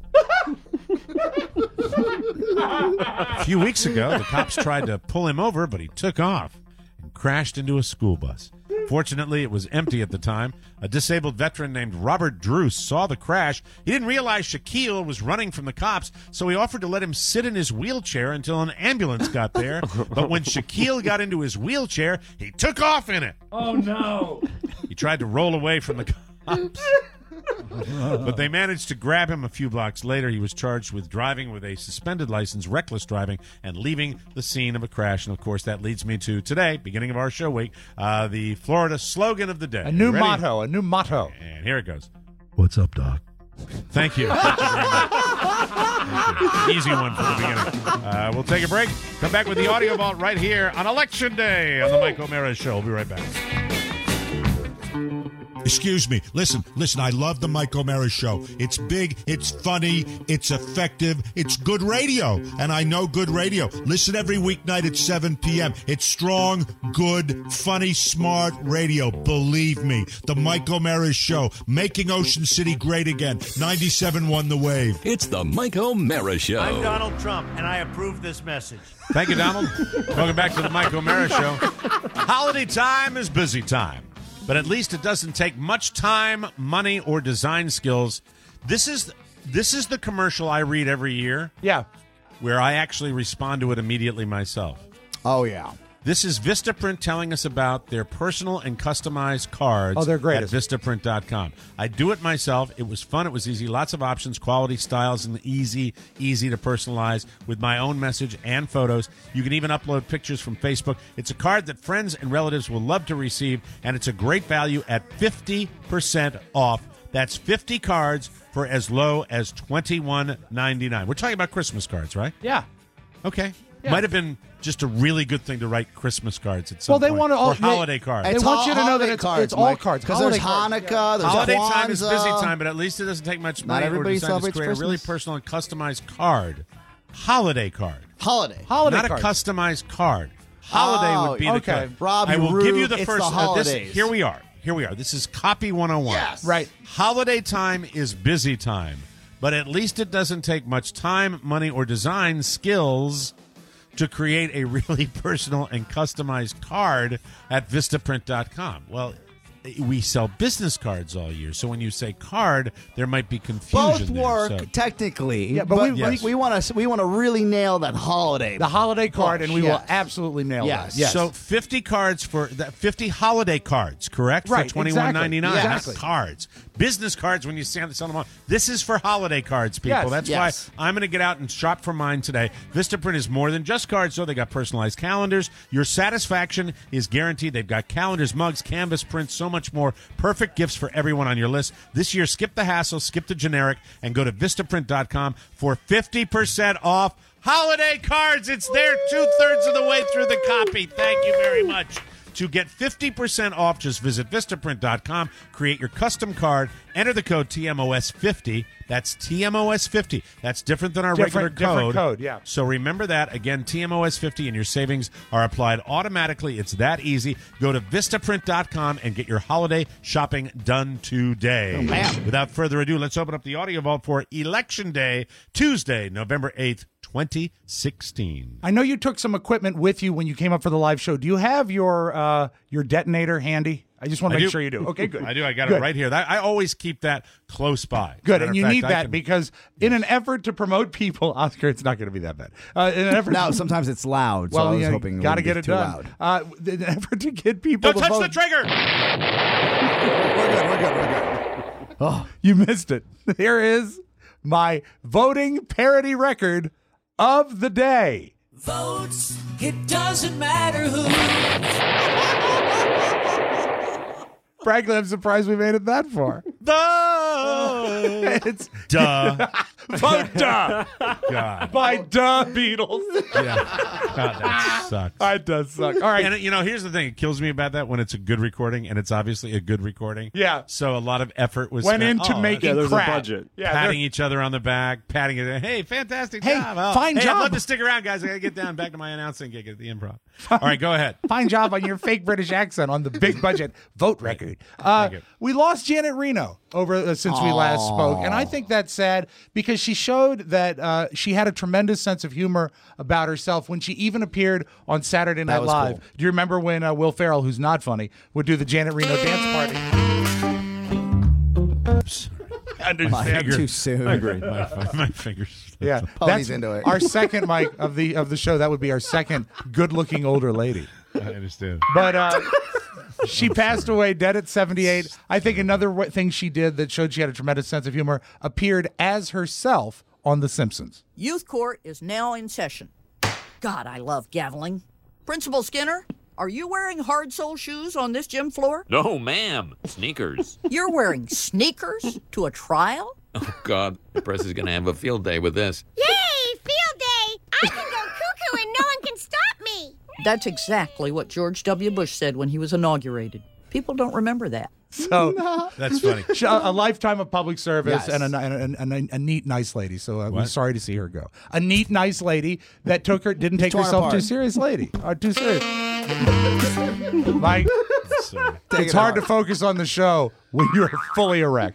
A few weeks ago, the cops tried to pull him over, but he took off and crashed into a school bus. Fortunately, it was empty at the time. A disabled veteran named Robert Druce saw the crash. He didn't realize Shaquille was running from the cops, so he offered to let him sit in his wheelchair until an ambulance got there. But when Shaquille got into his wheelchair, he took off in it. Oh, no. He tried to roll away from the cops, but they managed to grab him a few blocks later. He was charged with driving with a suspended license, reckless driving, and leaving the scene of a crash. And, of course, that leads me to today, beginning of our show week, the Florida slogan of the day. A new motto. And here it goes. What's up, Doc? Thank you. Thank you very much. Thank you. Easy one for the beginning. We'll take a break. Come back with the Audio Vault right here on Election Day on the Mike O'Meara Show. We'll be right back. Excuse me. Listen, I love the Mike O'Meara Show. It's big, it's funny, it's effective, it's good radio. And I know good radio. Listen every weeknight at 7 p.m. It's strong, good, funny, smart radio. Believe me. The Mike O'Meara Show. Making Ocean City great again. 97.1 The Wave. It's the Mike O'Meara Show. I'm Donald Trump, and I approve this message. Thank you, Donald. Welcome back to the Mike O'Meara Show. Holiday time is busy time. But at least it doesn't take much time, money, or design skills. This is the commercial I read every year. Yeah. Where I actually respond to it immediately myself. Oh, yeah. This is Vistaprint telling us about their personal and customized cards. Oh, they're great. At Vistaprint.com. I do it myself. It was fun. It was easy. Lots of options, quality, styles, and easy to personalize with my own message and photos. You can even upload pictures from Facebook. It's a card that friends and relatives will love to receive, and it's a great value at 50% off. That's 50 cards for as low as $21.99. We're talking about Christmas cards, right? Yeah. Okay. Yeah. Might have been just a really good thing to write Christmas cards at some point. Well, they want to or holiday cards. They want you to know that it's all cards. Because there's Hanukkah, there's holiday Kwanzaa. time is busy time, but at least it doesn't take much money or design to create a really personal and customized card. Holiday card. Holiday Not cards. a customized card. Holiday would be the card. Rob, I will give you the it's first. the holidays. Here we are. This is Copy 101. Yes. Right. Holiday time is busy time, but at least it doesn't take much time, money, or design skills to create a really personal and customized card at Vistaprint.com. Well, we sell business cards all year, so when you say card, there might be confusion. Both work there, so. Technically, Yeah, but we want to really nail that holiday. The holiday card, and we will Yes. absolutely nail Yes. that. Yes. So 50 cards for that, 50 holiday cards, correct? Right, For $21.99. exactly. Not cards. Business cards when you sell them on. This is for holiday cards, people. Yes, That's yes. why I'm going to get out and shop for mine today. Vistaprint is more than just cards, though. They got personalized calendars. Your satisfaction is guaranteed. They've got calendars, mugs, canvas prints, so much more. Perfect gifts for everyone on your list. This year, skip the hassle, skip the generic, and go to Vistaprint.com for 50% off holiday cards. It's there 2/3 of the way through the copy. Thank you very much. To get 50% off, just visit Vistaprint.com, create your custom card, enter the code TMOS50. That's TMOS50. That's different than our regular code. Different code, yeah. So remember that. Again, TMOS50 and your savings are applied automatically. It's that easy. Go to Vistaprint.com and get your holiday shopping done today. Oh, man. Without further ado, let's open up the Audio Vault for Election Day, Tuesday, November 8th, 2016. I know you took some equipment with you when you came up for the live show. Do you have your detonator handy? I just want to make sure you do. Okay, good. I do. I got Good. it right here. I always keep that close by. Good, Matter and of you fact, need I that can- because in an effort to promote people, Oscar, it's not going to be that bad. In an effort No, sometimes it's loud, so I was hoping it got to wouldn't get be it too done. loud. In an effort to get people Don't to touch vote. the trigger! We're good. Oh, you missed it. Here is my voting parody record of the day. Votes, it doesn't matter who. Frankly, I'm surprised we made it that far. It's Duh. Vote Duh God. by Duh Beatles. Yeah. God, that sucks. It does suck. All right. And, here's the thing. It kills me about that when it's a good recording, and it's obviously a good recording. Yeah. So a lot of effort was Went spent. into making there's crap. a budget. Yeah, patting each other on the back, patting it. Hey, fantastic Hey, job. Oh, fine hey, job. I'd love to stick around, guys. I got to get down back to my announcing gig at the Improv. All right, go ahead. Fine job on your fake British accent on the big budget vote record. Thank you. We lost Janet Reno over since we last spoke, and I think that's sad because she showed that she had a tremendous sense of humor about herself when she even appeared on Saturday Night was Live. cool. Do you remember when Will Ferrell, who's not funny, would do the Janet Reno dance party? Oops. Understand? Too soon. I agree. My fingers. Yeah, Pony's that's into it. our second mic of the show. That would be our second good-looking older lady. I understand. But she passed away dead at 78. I think another thing she did that showed she had a tremendous sense of humor appeared as herself on The Simpsons. Youth court is now in session. God, I love gaveling. Principal Skinner, are you wearing hard-sole shoes on this gym floor? No, ma'am. Sneakers. You're wearing sneakers to a trial? Oh, God. The press is going to have a field day with this. Yay, field day! I can go cuckoo and no one can stop me. That's exactly what George W. Bush said when he was inaugurated. People don't remember that. So That's funny. a lifetime of public service Yes. and a neat, nice lady. So we're What? sorry to see her go. A neat, nice lady that didn't take torn herself too apart. serious, lady. Too serious. Mike, Sorry. it's hard to focus on the show when you're fully erect.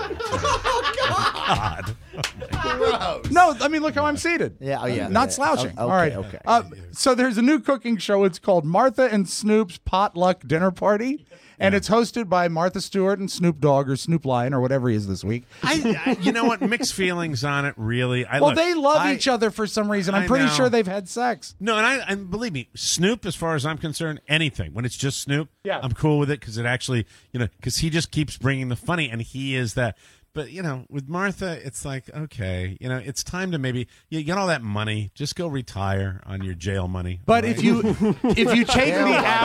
God. Gross. No, I mean, look how I'm seated. Yeah, oh, yeah. Not Yeah. slouching. Okay, All right. okay. So there's a new cooking show. It's called Martha and Snoop's Potluck Dinner Party. And it's hosted by Martha Stewart and Snoop Dogg or Snoop Lion or whatever he is this week. You know what? Mixed feelings on it, really. They love each other for some reason. I'm I pretty know. sure they've had sex. No, and believe me, Snoop, as far as I'm concerned, anything. When it's just Snoop, Yeah. I'm cool with it because it actually, because he just keeps bringing the funny, and he is that. But, with Martha, it's like, okay, it's time to maybe, you get all that money, just go retire on your jail money. But right? if you take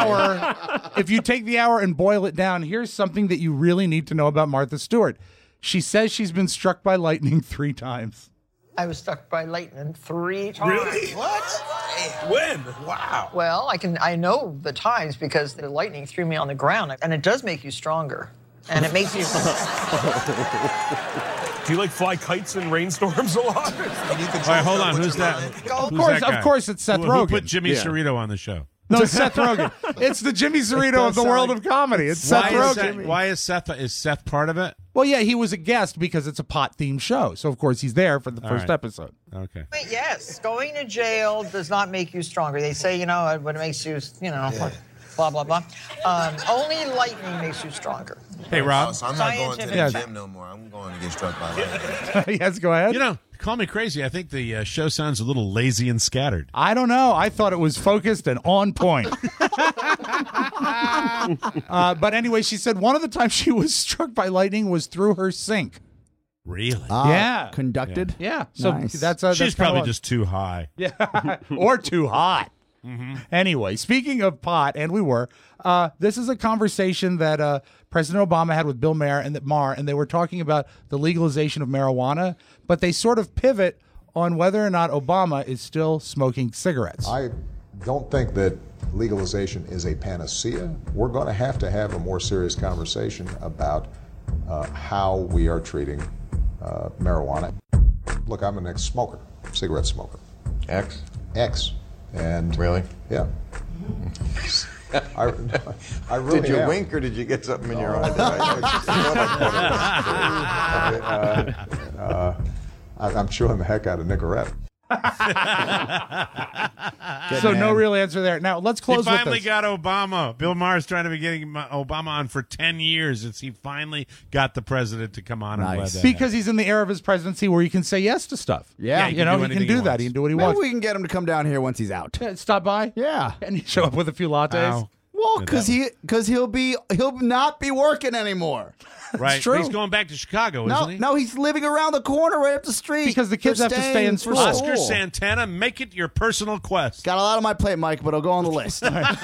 the hour and boil it down, here's something that you really need to know about Martha Stewart. She says she's been struck by lightning 3 times. I was struck by lightning 3 times. Really? What? When? Wow. Well, I know the times because the lightning threw me on the ground, and it does make you stronger. And it makes you... Do you fly kites in rainstorms a lot? All right, hold on. Who's that? Of Who's course- that guy? of course it's Seth Who Rogen. put Jimmy Yeah. Cerrito on the show? No, it's Seth Rogen. It's the Jimmy Cerrito of the world of comedy. It's Seth Rogen. Why is Seth part of it? Well, yeah, he was a guest because it's a pot-themed show. So, of course, he's there for the All first right. episode. Okay. Yes, going to jail does not make you stronger. They say, what makes you, blah, blah, blah. Only lightning makes you stronger. Hey, Rob. So I'm not going to the Scientific. gym no more. I'm going to get struck by lightning. Yes, go ahead. Call me crazy. I think the show sounds a little lazy and scattered. I don't know. I thought it was focused and on point. But anyway, she said one of the times she was struck by lightning was through her sink. Really? Yeah. Conducted? Yeah. So Nice. that's She's probably just too high. Yeah. Or too hot. Mm-hmm. Anyway, speaking of pot, and this is a conversation that President Obama had with Bill Maher and they were talking about the legalization of marijuana, but they sort of pivot on whether or not Obama is still smoking cigarettes. I don't think that legalization is a panacea. We're going to have a more serious conversation about how we are treating marijuana. Look, I'm an ex-smoker, cigarette smoker. Ex? And really? Yeah. I really Did you am. wink or did you get something in your eye? I'm chewing the heck out of Nicorette. So no real answer there. Now let's close He with finally this. got Obama. Bill Maher's trying to be getting Obama on for 10 years. He finally got the president to come on. I'm glad that Because he's in the era of his presidency where he can say yes to stuff. Yeah. he can do that. He can do what he Maybe wants. we can get him to come down here once he's out. Yeah, stop by. Yeah. And you show up with a few lattes. Wow. Well, because he'll not be working anymore. Right. It's true. He's going back to Chicago, isn't he? No, he's living around the corner right up the street. Because the kids They're have to stay in staying school. for Oscar Santana, make it your personal quest. Got a lot on my plate, Mike, but I'll go on the list.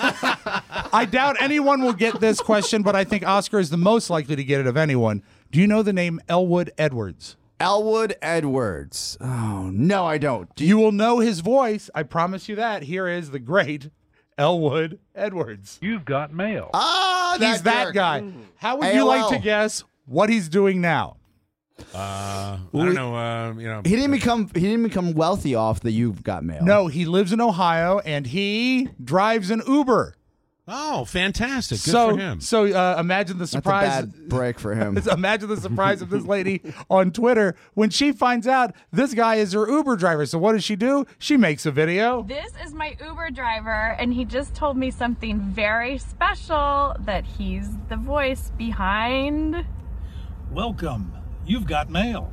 I doubt anyone will get this question, but I think Oscar is the most likely to get it of anyone. Do you know the name Elwood Edwards? Elwood Edwards. Oh, no, I don't. You will know his voice. I promise you that. Here is the great Elwood Edwards. You've got mail. Ah, He's that guy. How would you AOL. like to guess what he's doing now? I don't know. He didn't become wealthy off the You've Got Mail. No, he lives in Ohio and he drives an Uber. Oh, fantastic. Good for him. So imagine the surprise. That's a bad break for him. Imagine the surprise of this lady on Twitter when she finds out this guy is her Uber driver. So what does she do? She makes a video. This is my Uber driver, and he just told me something very special, that he's the voice behind... Welcome. You've got mail.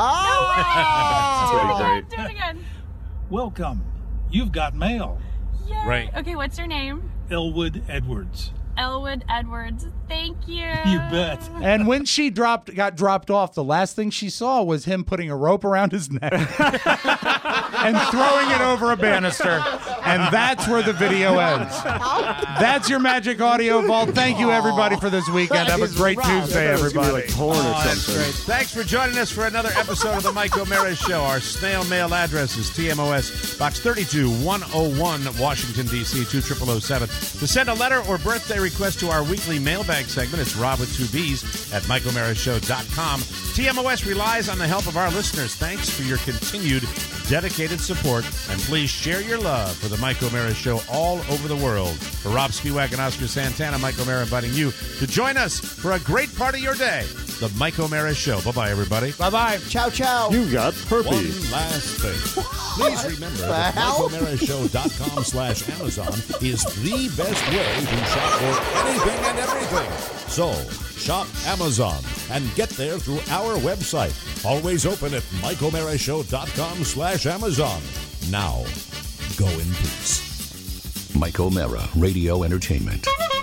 Ah! Do it again. Welcome. You've got mail. Yay. Right. Okay, what's your name? Elwood Edwards. Elwood Edwards. Thank you. You bet. And when she got dropped off, the last thing she saw was him putting a rope around his neck and throwing it over a banister. And that's where the video ends. That's your Magic Audio Vault. Thank you, everybody, for this weekend. Have a great Tuesday, everybody. Thanks for joining us for another episode of the Mike O'Mara Show. Our snail mail address is TMOS, Box 32, 101, Washington, D.C., 20007. To send a letter or birthday request to our weekly mailbag segment, it's Rob with 2 B's at MikeO'MaraShow.com. TMOS relies on the help of our listeners. Thanks for your continued dedicated support, and please share your love for the Mike O'Mara Show all over the world. For Rob Spiewak and Oscar Santana, Mike O'Mara inviting you to join us for a great part of your day, the Mike O'Mara Show. Bye-bye, everybody. Bye-bye. Ciao, ciao. You got herpes. One last thing. Please remember that MikeO'MaraShow.com/Amazon is the best way to shop for anything and everything. So, shop Amazon and get there through our website. Always open at MikeO'MaraShow.com/Amazon. Now, go in peace. Mike O'Mara, Radio Entertainment.